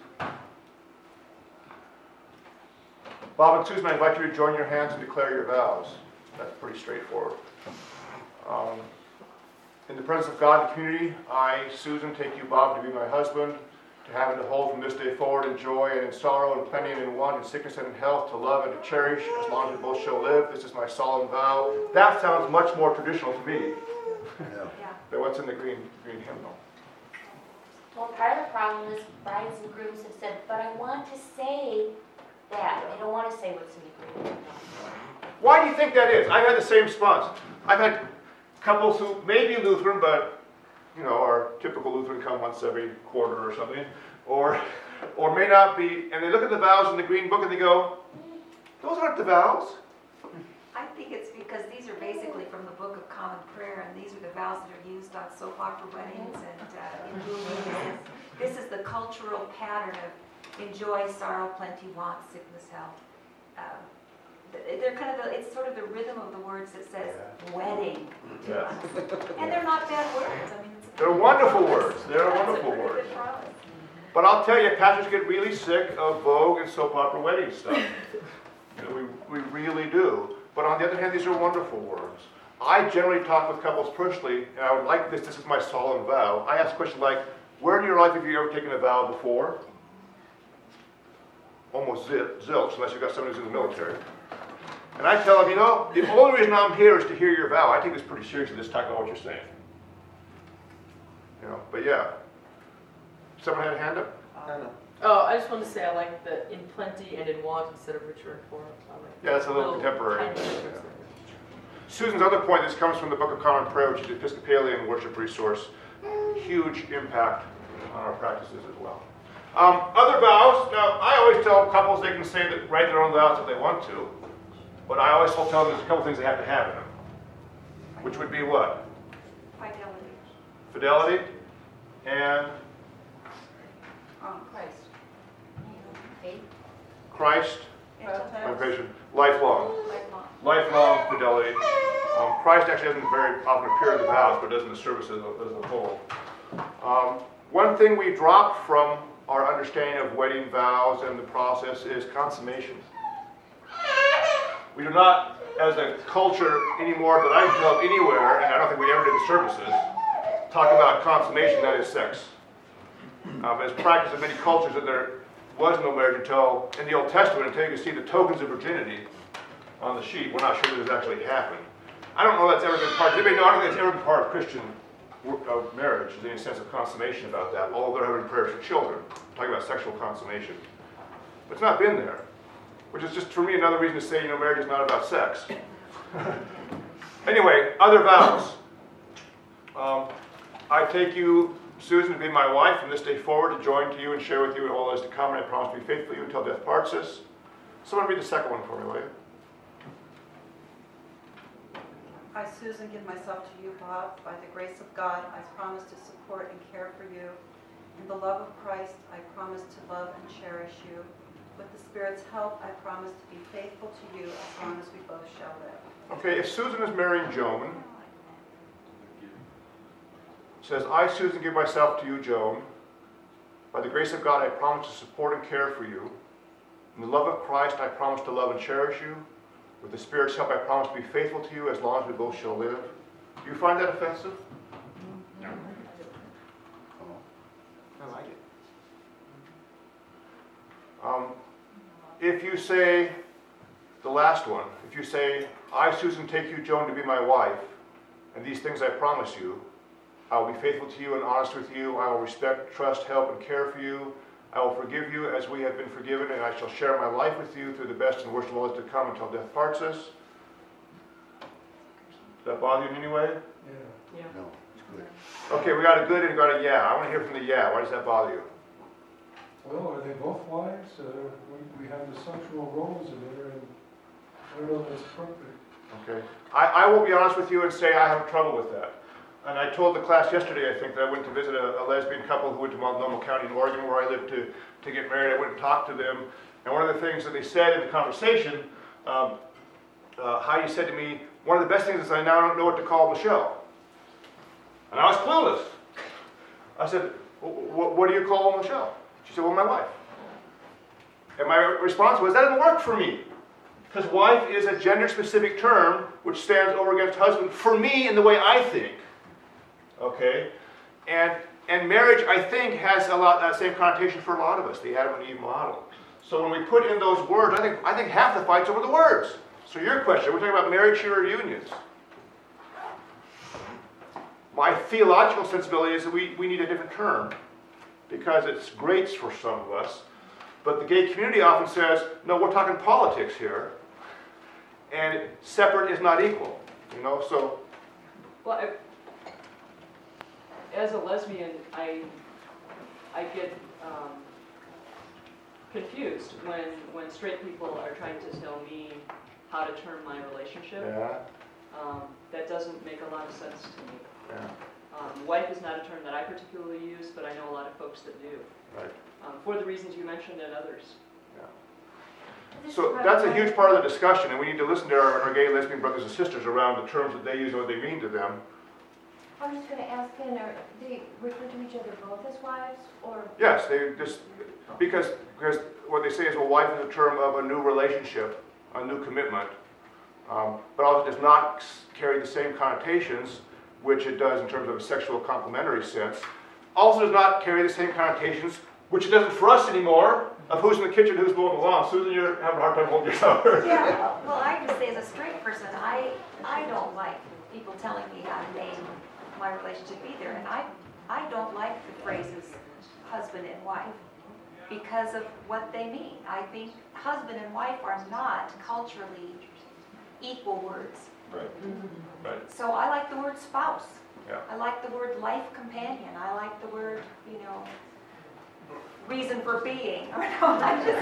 Bob and Susan, I invite you to join your hands and declare your vows. That's pretty straightforward. Um, in the presence of God and the community, I, Susan, take you, Bob, to be my husband, to have and to hold from this day forward in joy and in sorrow, in plenty and in want, in sickness and in health, to love and to cherish, as long as we both shall live. This is my solemn vow. That sounds much more traditional to me yeah. than what's in the green, green hymnal. Well, part of the problem is brides and grooms have said, but I want to say that. They don't want to say what's in the green hymnal. Why do you think that is? I've had the same response. I've had couples who may be Lutheran, but you know, our typical Lutheran come once every quarter or something, or or may not be, and they look at the vows in the green book and they go, those aren't the vows. I think it's because these are basically from the Book of Common Prayer, and these are the vows that are used on soap opera weddings and uh, in movies. This is the cultural pattern of enjoy, sorrow, plenty, want, sickness, health. Um, They're kind of the, it's sort of the rhythm of the words that says wedding to Yeah. us. And they're not bad words. I mean, it's They're wonderful words. They're wonderful That's a words. pretty good promise. But I'll tell you, pastors get really sick of Vogue and soap opera wedding stuff. You know, we, we really do. But on the other hand, these are wonderful words. I generally talk with couples personally, and I would like this, this is my solemn vow. I ask questions like, where in your life have you ever taken a vow before? Almost zip, zilch, unless you've got somebody who's in the military. And I tell them, you know, the only reason I'm here is to hear your vow. I take this pretty seriously, just talk about what you're saying. You know, but yeah. Someone had a hand up? Anna. Oh, I just want to say I like the in plenty and in want instead of return for. I like Yeah, that's a little contemporary. Yeah. Susan's other point, this comes from the Book of Common Prayer, which is the Episcopalian worship resource. Huge impact on our practices as well. Um, other vows. Now, I always tell couples they can say that, write their own vows if they want to, but I always tell them there's a couple things they have to have in them, which would be what? Fidelity. Fidelity and Um, Christ. Faith. Christ, consecration, lifelong. Lifelong. Lifelong fidelity. Um, Christ actually doesn't very often appear in the vows, but does in the service as a, as a whole. Um, one thing we dropped from our understanding of wedding vows and the process is consummation. We do not, as a culture anymore that I know anywhere, and I don't think we ever did the services, talk about consummation, that is sex. Um, as practice in many cultures that there was no marriage until, in the Old Testament, until you can see the tokens of virginity on the sheet. We're not sure that this actually happened. I don't know that's ever been part, anybody know, I don't think it's ever been part of Christian work of marriage, there's any sense of consummation about that, although they're having prayers for children, talking about sexual consummation. But it's not been there, which is just for me another reason to say, you know, marriage is not about sex. Anyway, other vows. Um, I take you, Susan, to be my wife from this day forward, to join to you and share with you all that is to come, and I promise to be faithful to you until death parts us. Someone read the second one for me, will you? I, Susan, give myself to you, Bob. By the grace of God, I promise to support and care for you. In the love of Christ, I promise to love and cherish you. With the Spirit's help, I promise to be faithful to you as long as we both shall live. Okay, if Susan is marrying Joan, it says, I, Susan, give myself to you, Joan. By the grace of God, I promise to support and care for you. In the love of Christ, I promise to love and cherish you. With the Spirit's help, I promise to be faithful to you as long as we both shall live. Do you find that offensive? No. I like it. Um, if you say the last one, if you say, I, Susan, take you, Joan, to be my wife, and these things I promise you, I will be faithful to you and honest with you. I will respect, trust, help, and care for you. I will forgive you as we have been forgiven, and I shall share my life with you through the best and worst of all that's to come until death parts us. Does that bother you in any way? Yeah. Yeah. No, it's good. Okay, we got a good and we got a yeah. I want to hear from the yeah. Why does that bother you? Well, are they both wives? Uh, we, we have the sexual roles in there, and I don't know if that's appropriate. Okay. I, I will be honest with you and say I have trouble with that. And I told the class yesterday, I think, that I went to visit a, a lesbian couple who went to Multnomah County in Oregon, where I lived, to, to get married. I went and talked to them. And one of the things that they said in the conversation, um, uh, Heidi said to me, one of the best things is I now don't know what to call Michelle. And I was clueless. I said, what do you call Michelle? She said, well, my wife. And my response was, that didn't work for me. Because wife is a gender-specific term which stands over against husband for me in the way I think. Okay? And and marriage, I think, has a lot that same connotation for a lot of us, the Adam and Eve model. So when we put in those words, I think I think half the fight's over the words. So your question, we're talking about marriage here or unions. My theological sensibility is that we, we need a different term because it's great for some of us. But the gay community often says, no, we're talking politics here. And separate is not equal. You know, so. Well, I, as a lesbian, I I get um, confused when when straight people are trying to tell me how to term my relationship. Yeah. Um, that doesn't make a lot of sense to me. Yeah. Um, wife is not a term that I particularly use, but I know a lot of folks that do. Right. Um, for the reasons you mentioned and others. Yeah. So that's a huge part of the discussion, and we need to listen to our, our gay lesbian brothers and sisters around the terms that they use and what they mean to them. I was just going to ask, Ken, are they refer to each other both as wives, or? Yes, they just because because what they say is, well, wife is a term of a new relationship, a new commitment. Um, but also does not s- carry the same connotations which it does in terms of a sexual complementary sense. Also does not carry the same connotations, which it doesn't for us anymore, of who's in the kitchen, who's mowing the lawn. Susan, you're having a hard time holding yourself. Yeah, well, I have to say, as a straight person, I, I don't like people telling me how to name my relationship either. And I, I don't like the phrases husband and wife because of what they mean. I think husband and wife are not culturally equal words. Right. Right. So I like the word spouse. Yeah. I like the word life companion. I like the word, you know, reason for being. Or no, I'm just.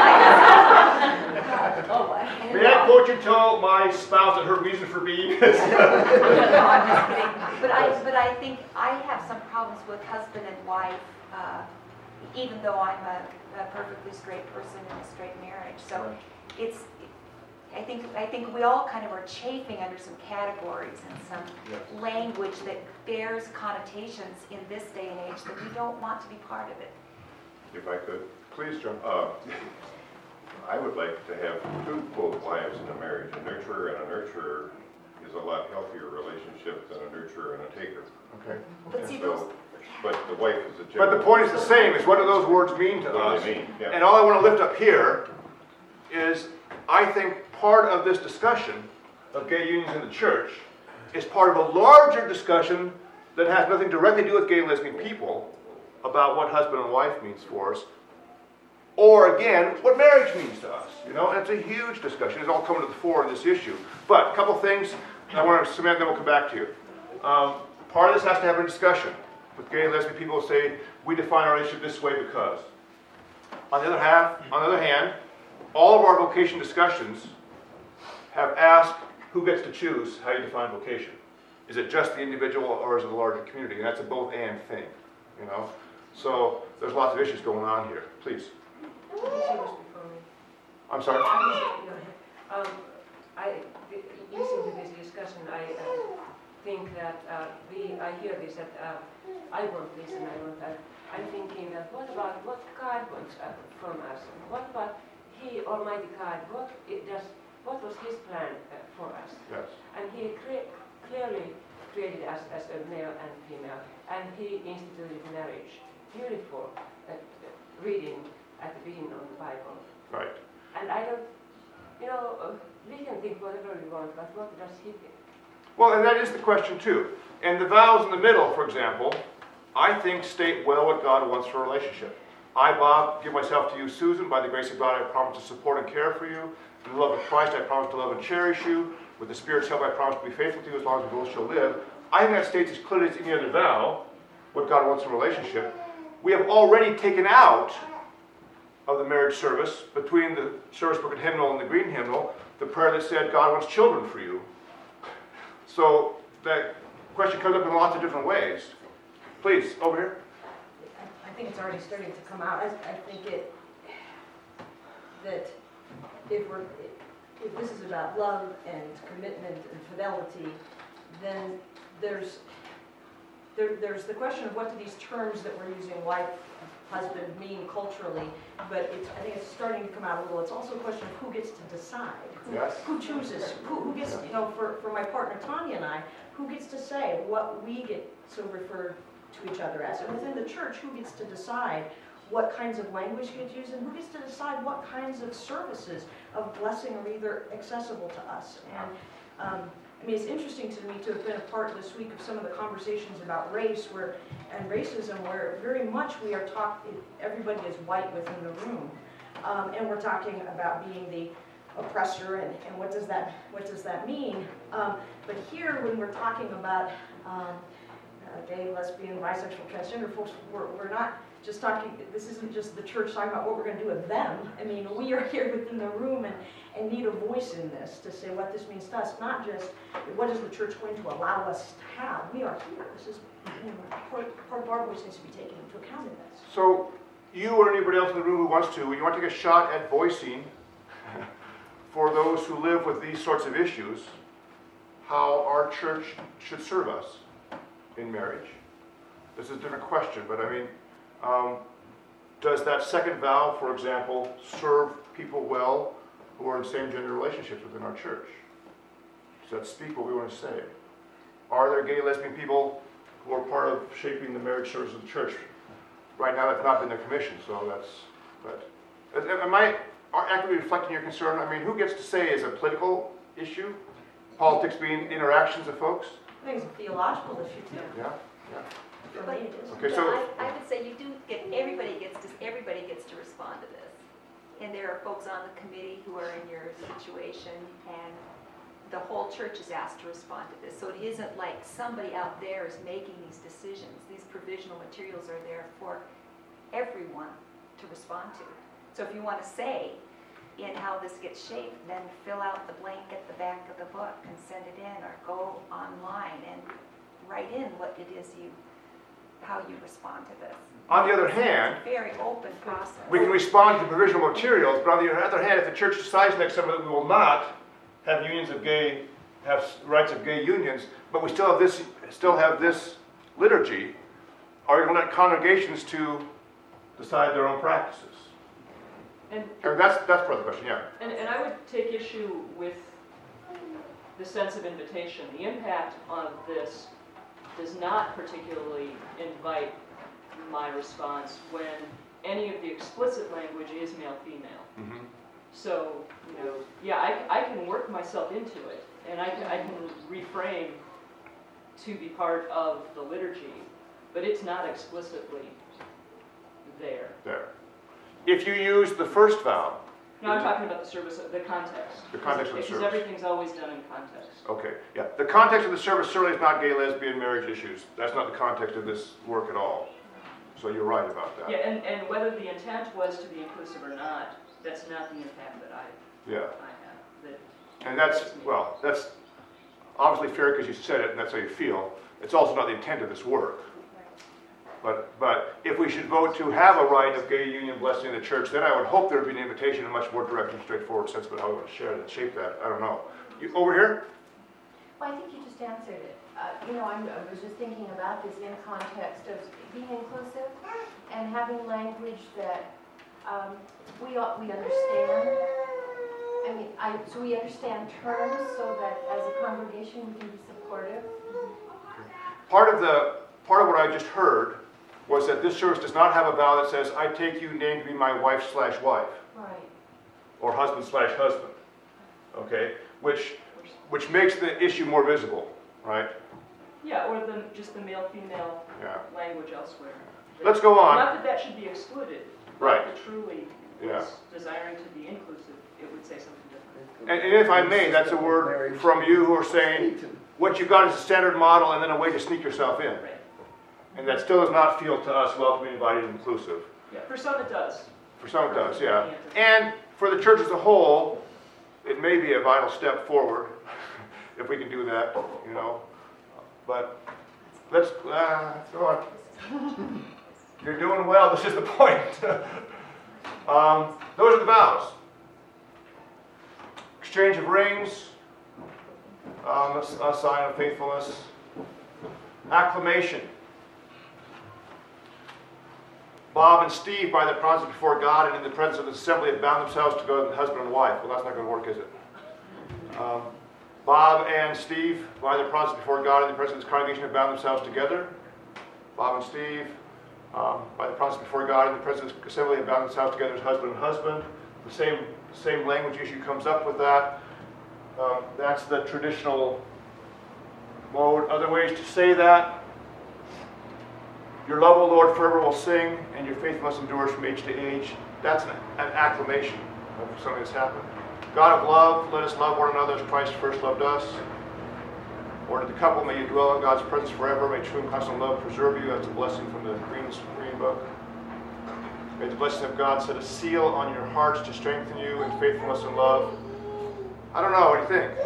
Oh, May I quote you till my spouse and her reason for being is? No, I'm just kidding. But I, but I think I have some problems with husband and wife, uh, even though I'm a, a perfectly straight person in a straight marriage. So it's, I think, I think we all kind of are chafing under some categories and some Yes. language that bears connotations in this day and age that we don't want to be part of it. If I could, Please, John. uh, I would like to have two quote wives in a marriage. A nurturer and a nurturer is a lot healthier relationship than a nurturer and a taker. Okay. But see, So, those, but the wife is a But general. the point is the same, is what do those words mean to What us? do they mean? Yeah. And all I want to lift up here is, I think part of this discussion of gay unions in the church is part of a larger discussion that has nothing directly to do with gay and lesbian people about what husband and wife means for us, or again, what marriage means to us. You know, and it's a huge discussion. It's all coming to the fore in this issue. But a couple things I want to cement, then we'll come back to you. Um, part of this has to have a discussion with gay and lesbian people who say, we define our relationship this way because. On the other half, on the other hand, all of our vocation discussions have asked who gets to choose how you define vocation. Is it just the individual or is it the larger community? And that's a both and thing, you know? So there's lots of issues going on here. Please. I'm sorry? Um, I, listening to this discussion, I uh, think that uh, we, I hear this that uh, I want this and I want that. I'm thinking that what about what God wants uh, from us? What about He, Almighty God, what it does, what was His plan uh, for us? Yes. And He cre- clearly created us as a male and female, and He instituted marriage. Beautiful uh, reading at the beginning of the Bible. Right. And I don't, you know, uh, we can think whatever we want, but what does He think? Well, and that is the question too. And the vows in the middle, for example, I think state well what God wants for a relationship. I, Bob, give myself to you, Susan. By the grace of God, I promise to support and care for you. In the love of Christ, I promise to love and cherish you. With the Spirit's help, I promise to be faithful to you as long as we both shall live. I think that states as clearly as any other vow what God wants in a relationship. We have already taken out of the marriage service, between the service book and hymnal and the green hymnal, the prayer that said, God wants children for you. So that question comes up in lots of different ways. Please, over here. I think it's already starting to come out. I, I think it, that if we're, if this is about love and commitment and fidelity, then there's, there, there's the question of what do these terms that we're using, wife, husband, mean culturally, but it's, I think it's starting to come out a little. It's also a question of who gets to decide. Who, Yes. who chooses, who, who gets, you know, for, for my partner Tanya and I, who gets to say what we get so referred to each other as? And within the church, who gets to decide what kinds of language gets used, and who gets to decide what kinds of services of blessing are either accessible to us? And um, I mean, it's interesting to me to have been a part this week of some of the conversations about race, where and racism, where very much we are talking. Everybody is white within the room, um, and we're talking about being the oppressor, and, and what does that what does that mean? Um, but here, when we're talking about um, uh, gay, lesbian, bisexual, transgender folks, we're, we're not just talking, this isn't just the church talking about what we're going to do with them. I mean, we are here within the room and, and need a voice in this to say what this means to us, not just what is the church going to allow us to have. We are here. This is, you know, part, part of our voice needs to be taken into account in this. So you or anybody else in the room who wants to, you want to take a shot at voicing for those who live with these sorts of issues, how our church should serve us in marriage. This is a different question, but I mean, um, does that second vow, for example, serve people well who are in same-gender relationships within our church? Let's speak what we want to say. Are there gay, lesbian people who are part of shaping the marriage service of the church? Right now, that's not been their commission, so that's, but, am I actively reflecting your concern? I mean, who gets to say is a political issue? Politics being interactions of folks? I think it's a theological issue too. Yeah, yeah. For me it is. Okay, But so, I, I would say you do get, everybody gets to, everybody gets to respond to this. And there are folks on the committee who are in your situation, and the whole church is asked to respond to this. So it isn't like somebody out there is making these decisions. These provisional materials are there for everyone to respond to. So if you want to say in how this gets shaped, then fill out the blank at the back of the book and send it in, or go online and write in what it is you, how you respond to this. on the other hand, It's a very open process. we can respond to provisional materials, but on the other hand, if the church decides next summer that we will not have unions of gay, have rights of gay unions, but we still have this, still have this liturgy, are you going to let congregations to decide their own practices? And, And that's, that's part of the question, yeah. and, and I would take issue with the sense of invitation. The impact of this does not particularly invite my response when any of the explicit language is male-female. Mm-hmm. So, you know, yeah, I, I can work myself into it, and I can, I can reframe to be part of the liturgy, but it's not explicitly there. There. If you use the first vow, No, I'm talking about the service, the context. The context of the Because service. everything's always done in context. okay, yeah, the context of the service certainly is not gay, lesbian marriage issues. That's not the context of this work at all. So you're right about that. Yeah, and, and whether the intent was to be inclusive or not, that's not the impact that I, Yeah. I have. That And that's, well, that's obviously fair because you said it and that's how you feel. It's also not the intent of this work. But, but if we should vote to have a right of gay union blessing in the church, then I would hope there would be an invitation in a much more direct and straightforward sense about how we want to share that, shape that. I don't know. You, over here? Well, I think you just answered it. Uh, you know, I'm, I was just thinking about this in context of being inclusive and having language that um, we ought, we understand. I mean, I, so we understand terms so that as a congregation we can be supportive. Part of the, part of what I just heard was that this service does not have a vow that says, I take you named to be my wife slash wife. Right. Or husband slash husband. Okay? Which, which makes the issue more visible, right? Yeah, or the, just the male-female Yeah. language elsewhere. Let's go on. Not that that should be excluded. but Right. if it truly Yeah. was desiring to be inclusive, it would say something different. And, and if I may, that's a word from you who are saying, what you got is a standard model and then a way to sneak yourself in. Right. And that still does not feel to us welcoming, inviting, and inclusive. Yeah, for some it does. For some it does, yeah. And for the church as a whole, it may be a vital step forward, if we can do that, you know. But let's, uh, go on. You're doing well, this is the point. um, those are the vows. Exchange of rings, um, a, a sign of faithfulness. Acclamation. Bob and Steve, by their promise before God and in the presence of the assembly, have bound themselves to go husband and wife. Well, that's not going to work, is it? Um, Bob and Steve, by their promise before God and in the presence of this congregation, have bound themselves together. Bob and Steve, um, by the promise before God and in the presence of the assembly, have bound themselves together as husband and husband. The same, same language issue comes up with that. Um, that's the traditional mode. Other ways to say that. Your love, O Lord, forever will sing, and your faithfulness endures from age to age. That's an, an acclamation of something that's happened. God of love, let us love one another as Christ first loved us. Or to the couple, may you dwell in God's presence forever. May true and constant love preserve you. That's a blessing from the Green, Green Book. May the blessing of God set a seal on your hearts to strengthen you in faithfulness and love. I don't know, what do you think?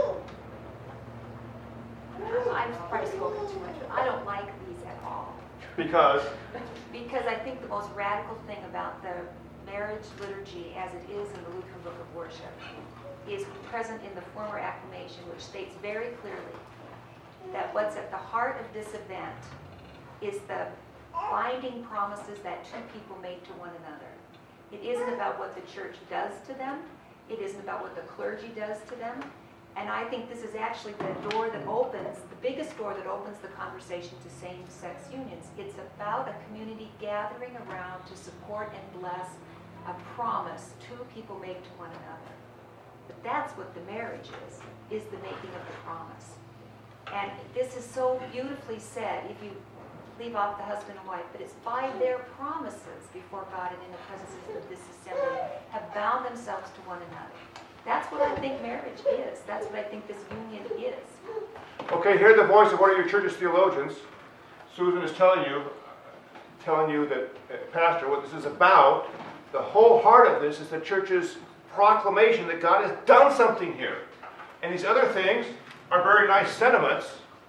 I've probably spoken too much, but I don't like these at all. Because, Because I think the most radical thing about the marriage liturgy as it is in the Lutheran Book of Worship is present in the former acclamation, which states very clearly that what's at the heart of this event is the binding promises that two people make to one another. It isn't about what the church does to them. It isn't about what the clergy does to them. And I think this is actually the door that opens, the biggest door that opens the conversation to same-sex unions. It's about a community gathering around to support and bless a promise two people make to one another. But that's what the marriage is, is the making of the promise. And this is so beautifully said, if you leave off the husband and wife, but it's by their promises before God and in the presence of this assembly have bound themselves to one another. That's what I think marriage is. That's what I think this union is. Okay, hear the voice of one of your church's theologians. Susan is telling you, telling you that, uh, Pastor, what this is about, the whole heart of this is the church's proclamation that God has done something here. And these other things are very nice sentiments.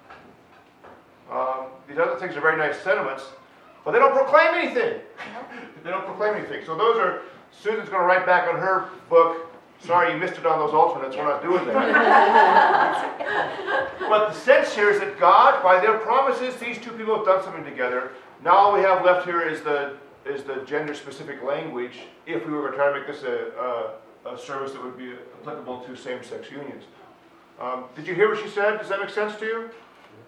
Um, these other things are very nice sentiments, but they don't proclaim anything. They don't proclaim anything. So those are, Susan's going to write back on her book, sorry you missed it on those alternates, we're not doing that. But the sense here is that God, by their promises, these two people have done something together. Now all we have left here is the is the gender-specific language, if we were going to try to make this a, a, a service that would be applicable to same-sex unions. Um, did you hear what she said? Does that make sense to you?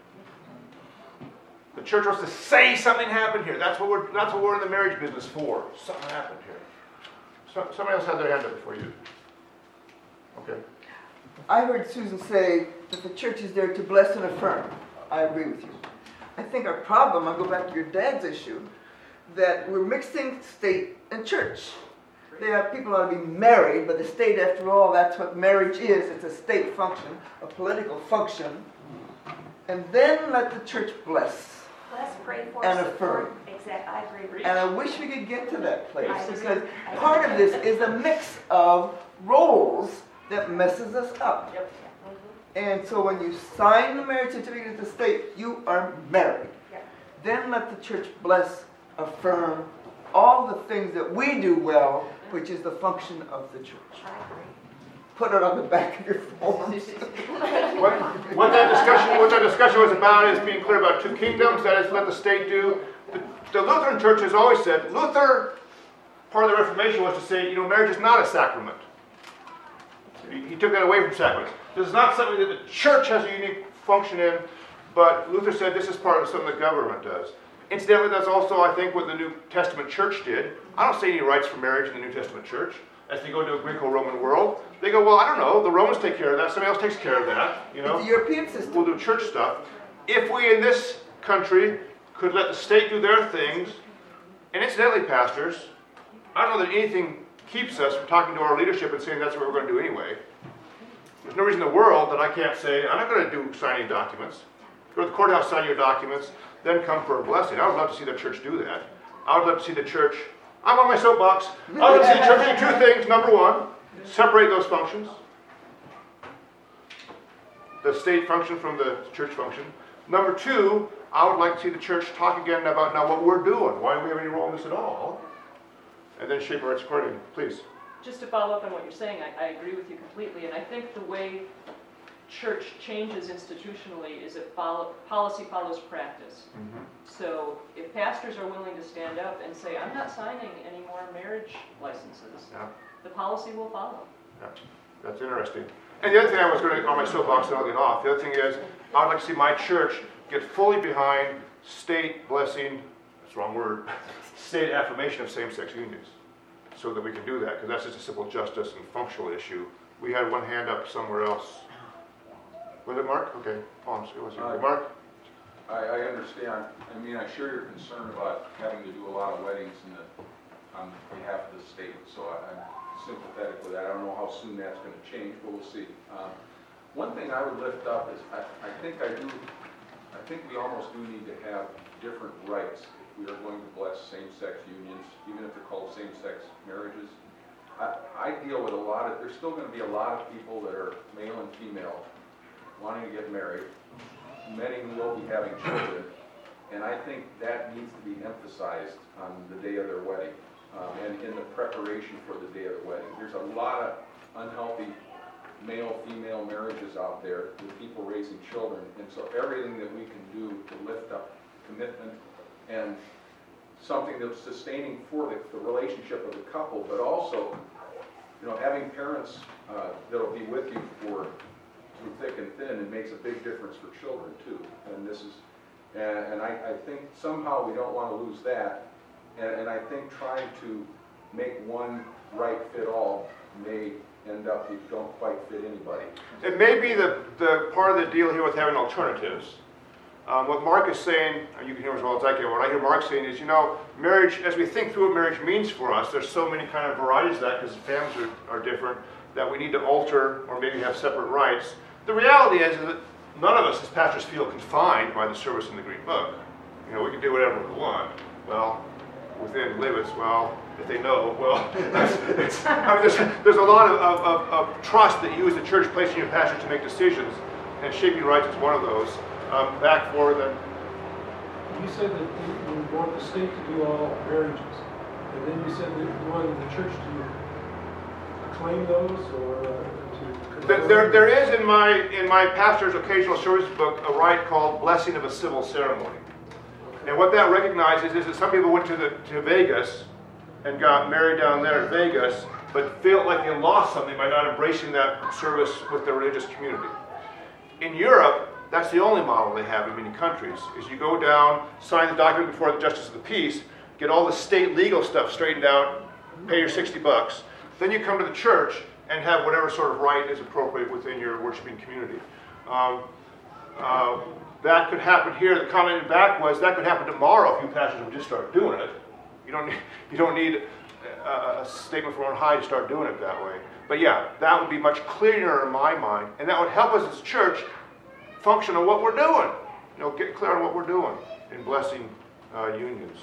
The church wants to say something happened here. That's what we're that's what we're in the marriage business for. Something happened here. So, somebody else had their hand up before you. Okay. I heard Susan say that the church is there to bless and affirm. I agree with you. I think our problem, I'll go back to your dad's issue, that we're mixing state and church. They have people ought to be married, but the state, after all, that's what marriage is. It's a state function, a political function. And then let the church bless. Let's pray for and support. affirm. Exactly, I agree. And I wish we could get to that place, I agree. because I part agree. of this is a mix of roles that messes us up. Yep. And so when you sign the marriage certificate at the state, you are married. Yep. Then let the church bless, affirm all the things that we do well, which is the function of the church. I agree. Put it on the back of your form. What, what that discussion, what that discussion was about is being clear about two kingdoms. That is, let the state do. The, the Lutheran Church has always said, Luther, part of the Reformation was to say, you know, marriage is not a sacrament. He, he took that away from sacraments. This is not something that the church has a unique function in, but Luther said this is part of something the government does. Incidentally, that's also, I think, what the New Testament church did. I don't see any rights for marriage in the New Testament church. As they go into a Greco-Roman world, they go, well, I don't know, the Romans take care of that, somebody else takes care of that, you know. The European system. We'll do church stuff. If we in this country could let the state do their things, and incidentally, pastors, I don't know that anything keeps us from talking to our leadership and saying that's what we're going to do anyway. There's no reason in the world that I can't say, I'm not going to do signing documents. Go to the courthouse, sign your documents, then come for a blessing. I would love to see the church do that. I would love to see the church, I'm on my soapbox, I would love to see the church do two things. Number one, separate those functions. The state function from the church function. Number two, I would like to see the church talk again about now what we're doing. Why do we have any role in this at all? And then shape our rights accordingly. Please. Just to follow up on what you're saying, I, I agree with you completely, and I think the way church changes institutionally is that follow, policy follows practice. Mm-hmm. So if pastors are willing to stand up and say, I'm not signing any more marriage licenses, Yeah. the policy will follow. Yeah. That's interesting. And the other thing I was going to, on my soapbox, and I'll get off, the other thing is, I would like to see my church get fully behind state blessing, that's the wrong word, state affirmation of same-sex unions, so that we can do that, because that's just a simple justice and functional issue. We had one hand up somewhere else. Was it Mark? Okay, Paul, it was Uh, Mark? I, I understand. I mean, I share your concern about having to do a lot of weddings in the, on behalf of the state, so I, I'm sympathetic with that. I don't know how soon that's going to change, but we'll see. Um, one thing I would lift up is I, I think I do, I think we almost do need to have different rights if we are going to bless same-sex unions, even if they're called same-sex marriages. I, I deal with a lot of, there's still going to be a lot of people that are male and female wanting to get married, many who will be having children, and I think that needs to be emphasized on the day of their wedding, um, and in the preparation for the day of the wedding. There's a lot of unhealthy male-female marriages out there with people raising children, and so everything that we can do to lift up commitment and something that's sustaining for the, the relationship of the couple, but also, you know, having parents uh, that'll be with you for through thick and thin, it makes a big difference for children too. And this is, and, and I, I think somehow we don't want to lose that. And, and I think trying to make one right fit all may end up you don't quite fit anybody. It may be the, the part of the deal here with having alternatives. Um, what Mark is saying, and you can hear as well as I can, what I hear Mark saying is, you know, marriage, as we think through what marriage means for us, there's so many kind of varieties of that because the families are, are different, that we need to alter or maybe have separate rights. The reality is, is that none of us as pastors feel confined by the service in the Green Book. You know, we can do whatever we want. Well, within limits, well, if they know, well, that's, it's, I mean, there's, there's a lot of, of, of trust that you as the church place in your pastor to make decisions, and shaping rights is one of those. Um, back for them. You said that you, you want the state to do all marriages, and then you said that you wanted the church to claim those or uh, to. There, there, there is in my in my pastor's occasional service book a rite called blessing of a civil ceremony, okay. And what that recognizes is that some people went to the to Vegas and got married down there in Vegas, but felt like they lost something by not embracing that service with their religious community. In Europe, that's the only model they have in many countries, is you go down, sign the document before the Justice of the Peace, get all the state legal stuff straightened out, pay your sixty bucks, then you come to the church and have whatever sort of right is appropriate within your worshiping community. Um, uh, that could happen here. The comment back was that could happen tomorrow if you pastors would just start doing it. You don't need, you don't need a, a statement from on high to start doing it that way. But yeah, that would be much clearer in my mind, and that would help us as a church function on what we're doing. You know, get clear on what we're doing in blessing uh, unions.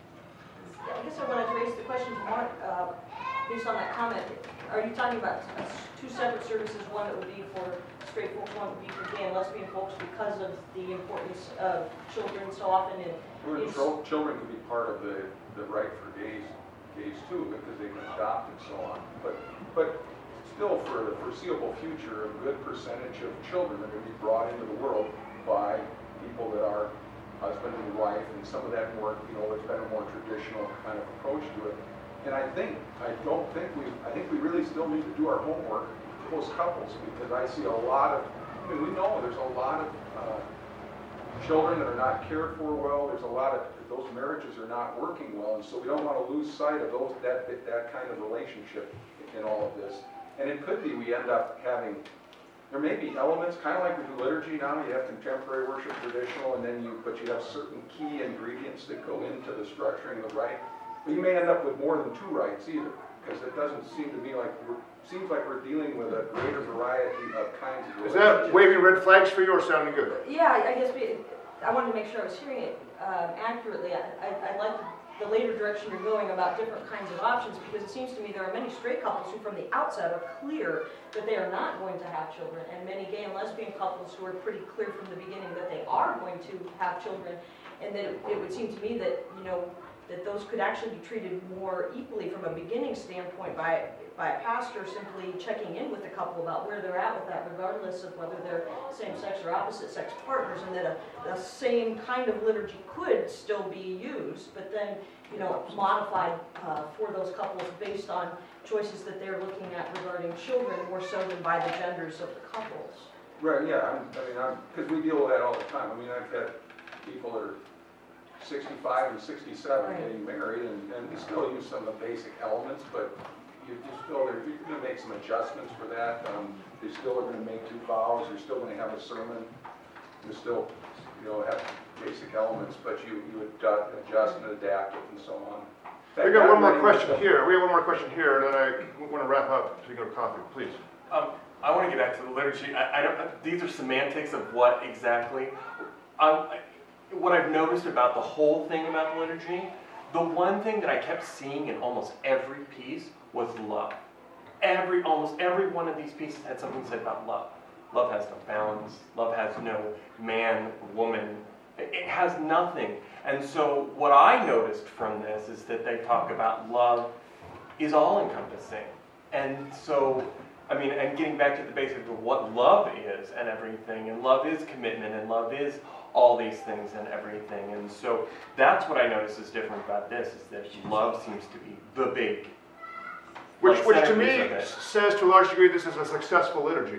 I guess I wanted to raise the question to Mark, uh, based on that comment. Are you talking about two separate services? One that would be for straight folks, one would be for gay and lesbian folks because of the importance of children so often in... Well, chil- children could be part of the, the right for gays, gays too, because they can adopt and so on. But, but still, for the foreseeable future, a good percentage of children are going to be brought into the world by people that are husband and wife, and some of that more, you know, it's been a more traditional kind of approach to it. And I think, I don't think we, I think we really still need to do our homework for those couples, because I see a lot of, I mean, we know there's a lot of uh, children that are not cared for well. There's a lot of, those marriages are not working well, and so we don't want to lose sight of those, that, that kind of relationship in all of this. And it could be we end up having, there may be elements, kind of like we do liturgy now, you have contemporary worship, traditional, and then you, but you have certain key ingredients that go into the structuring of the rite. But you may end up with more than two rites either, because it doesn't seem to be like, we're, seems like we're dealing with a greater variety of kinds of relationships. Is that waving red flags for you or sounding good? Yeah, I guess we, I wanted to make sure I was hearing it um, accurately. I, I, I'd like to the later direction you're going about different kinds of options, because it seems to me there are many straight couples who from the outset are clear that they are not going to have children, and many gay and lesbian couples who are pretty clear from the beginning that they are going to have children, and then it, it would seem to me that, you know, that those could actually be treated more equally from a beginning standpoint by by a pastor simply checking in with the couple about where they're at with that, regardless of whether they're same-sex or opposite-sex partners, and that a, the same kind of liturgy could still be used, but then, you know, modified uh, for those couples based on choices that they're looking at regarding children more so than by the genders of the couples. Right, yeah, I'm, I mean, because we deal with that all the time. I mean, I've had people that are sixty-five and sixty-seven right. getting married, and, and we still use some of the basic elements, but you, you still, you're going to make some adjustments for that. Um, they still are going to make two vows. You're still going to have a sermon. You still, you know, have basic elements, but you, you adjust and adapt it and so on. Fact, we got one more question here. We have one more question here, and then I want to wrap up so we go to coffee, please. Um, I want to get back to the liturgy. I, I don't. These are semantics of what exactly. Um, what I've noticed about the whole thing about the liturgy, the one thing that I kept seeing in almost every piece was love. Every, almost every one of these pieces had something said about love. Love has no bounds. Love has no man, woman. It has nothing. And so what I noticed from this is that they talk about love is all-encompassing. And so, I mean, and getting back to the basics of what love is and everything, and love is commitment, and love is all these things and everything. And so that's what I notice is different about this, is that love seems to be the big Which, which to me says to a large degree this is a successful liturgy.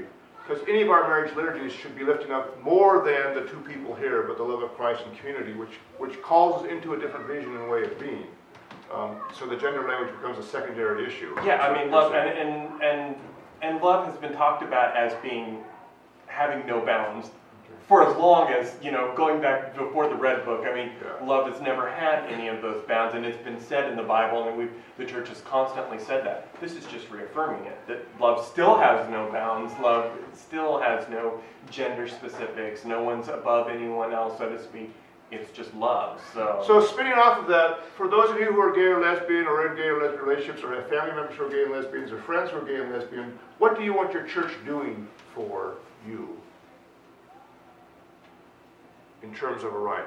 because any of our marriage liturgies should be lifting up more than the two people here, but the love of Christ and community, which, which calls us into a different vision and way of being. Um, so the gender language becomes a secondary issue. Yeah, I mean, love, and, and, and, and love has been talked about as being, having no bounds for as long as, you know, going back before the Red Book. I mean, Yeah. love has never had any of those bounds, and it's been said in the Bible, and we've, the church has constantly said that. This is just reaffirming it, that love still has no bounds, love still has no gender specifics, no one's above anyone else, so to speak. It's just love, so. So spinning off of that, for those of you who are gay or lesbian, or in gay or lesbian relationships, or have family members who are gay and lesbians, or friends who are gay and lesbian, what do you want your church doing for you in terms of a right?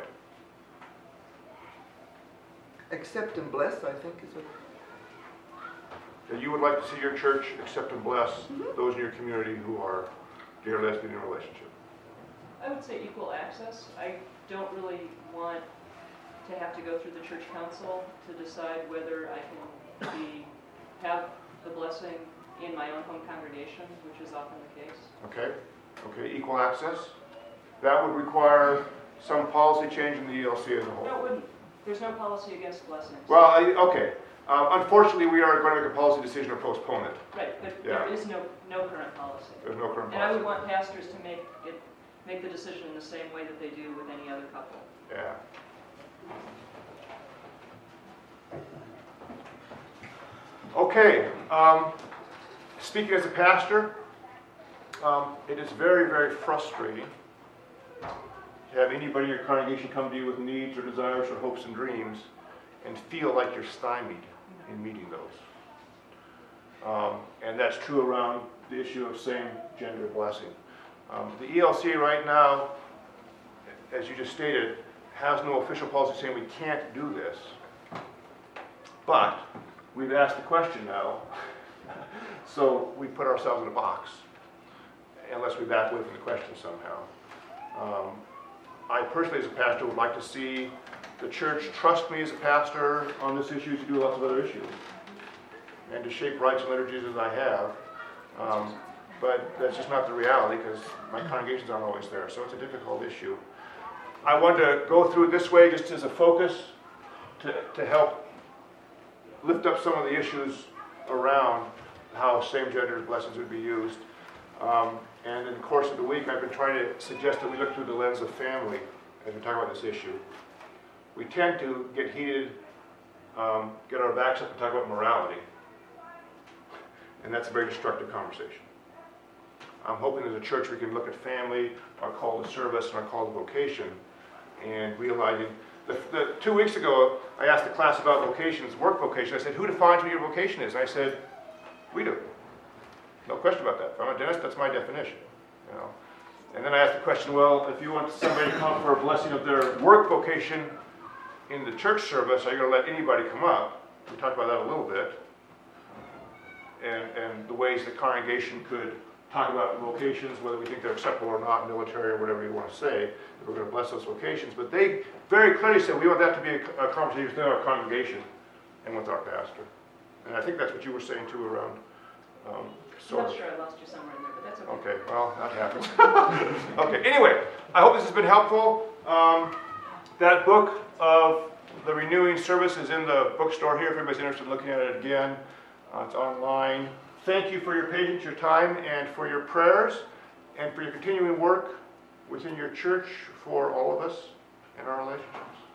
Accept and bless, I think, is what. That you would like to see your church accept and bless those in your community who are gay or lesbian in a relationship. I would say equal access. I don't really want to have to go through the church council to decide whether I can be, have the blessing in my own home congregation, which is often the case. Okay, okay, equal access. That would require some policy change in the E L C as a whole. No, it wouldn't. There's no policy against blessings. Well, I, okay. Um, unfortunately, we are going to make a policy decision to postpone it. Right, but Yeah. there is no, no current policy. There's no current And I would policy. want pastors to make it, make the decision in the same way that they do with any other couple. Yeah. Okay, um, speaking as a pastor, um, it is very, very frustrating to have anybody in your congregation come to you with needs or desires or hopes and dreams and feel like you're stymied in meeting those. Um, and that's true around the issue of same-gender blessing. Um, the E L C right now, as you just stated, has no official policy saying we can't do this. But we've asked the question now, so we put ourselves in a box, unless we back away from the question somehow. Um, I personally, as a pastor, would like to see the church trust me as a pastor on this issue to do lots of other issues, and to shape rites and liturgies as I have. Um, but that's just not the reality, because my congregations aren't always there, so it's a difficult issue. I wanted to go through it this way just as a focus to, to help lift up some of the issues around how same-gender blessings would be used. Um, and in the course of the week, I've been trying to suggest that we look through the lens of family as we talk about this issue. We tend to get heated, um, get our backs up and talk about morality. And that's a very destructive conversation. I'm hoping as a church we can look at family, our call to service, and our call to vocation, and realizing, the, the, two weeks ago, I asked the class about vocations, work vocation. I said, who defines what your vocation is? And I said, we do. No question about that. If I'm a dentist, that's my definition. You know? And then I asked the question, well, if you want somebody to come for a blessing of their work vocation in the church service, are you going to let anybody come up? We talked about that a little bit. And, and the ways the congregation could talk about vocations, whether we think they're acceptable or not, military or whatever you want to say, if we're going to bless those vocations. But they very clearly said we want that to be a, a conversation within our congregation and with our pastor. And I think that's what you were saying too around um, sort I'm of. not sure I lost you somewhere in there, but that's okay. Okay, well, that happens. Okay, anyway, I hope this has been helpful. Um, that book of the Renewing Service is in the bookstore here if anybody's interested in looking at it again. Uh, it's online. Thank you for your patience, your time, and for your prayers, and for your continuing work within your church for all of us and our relationships.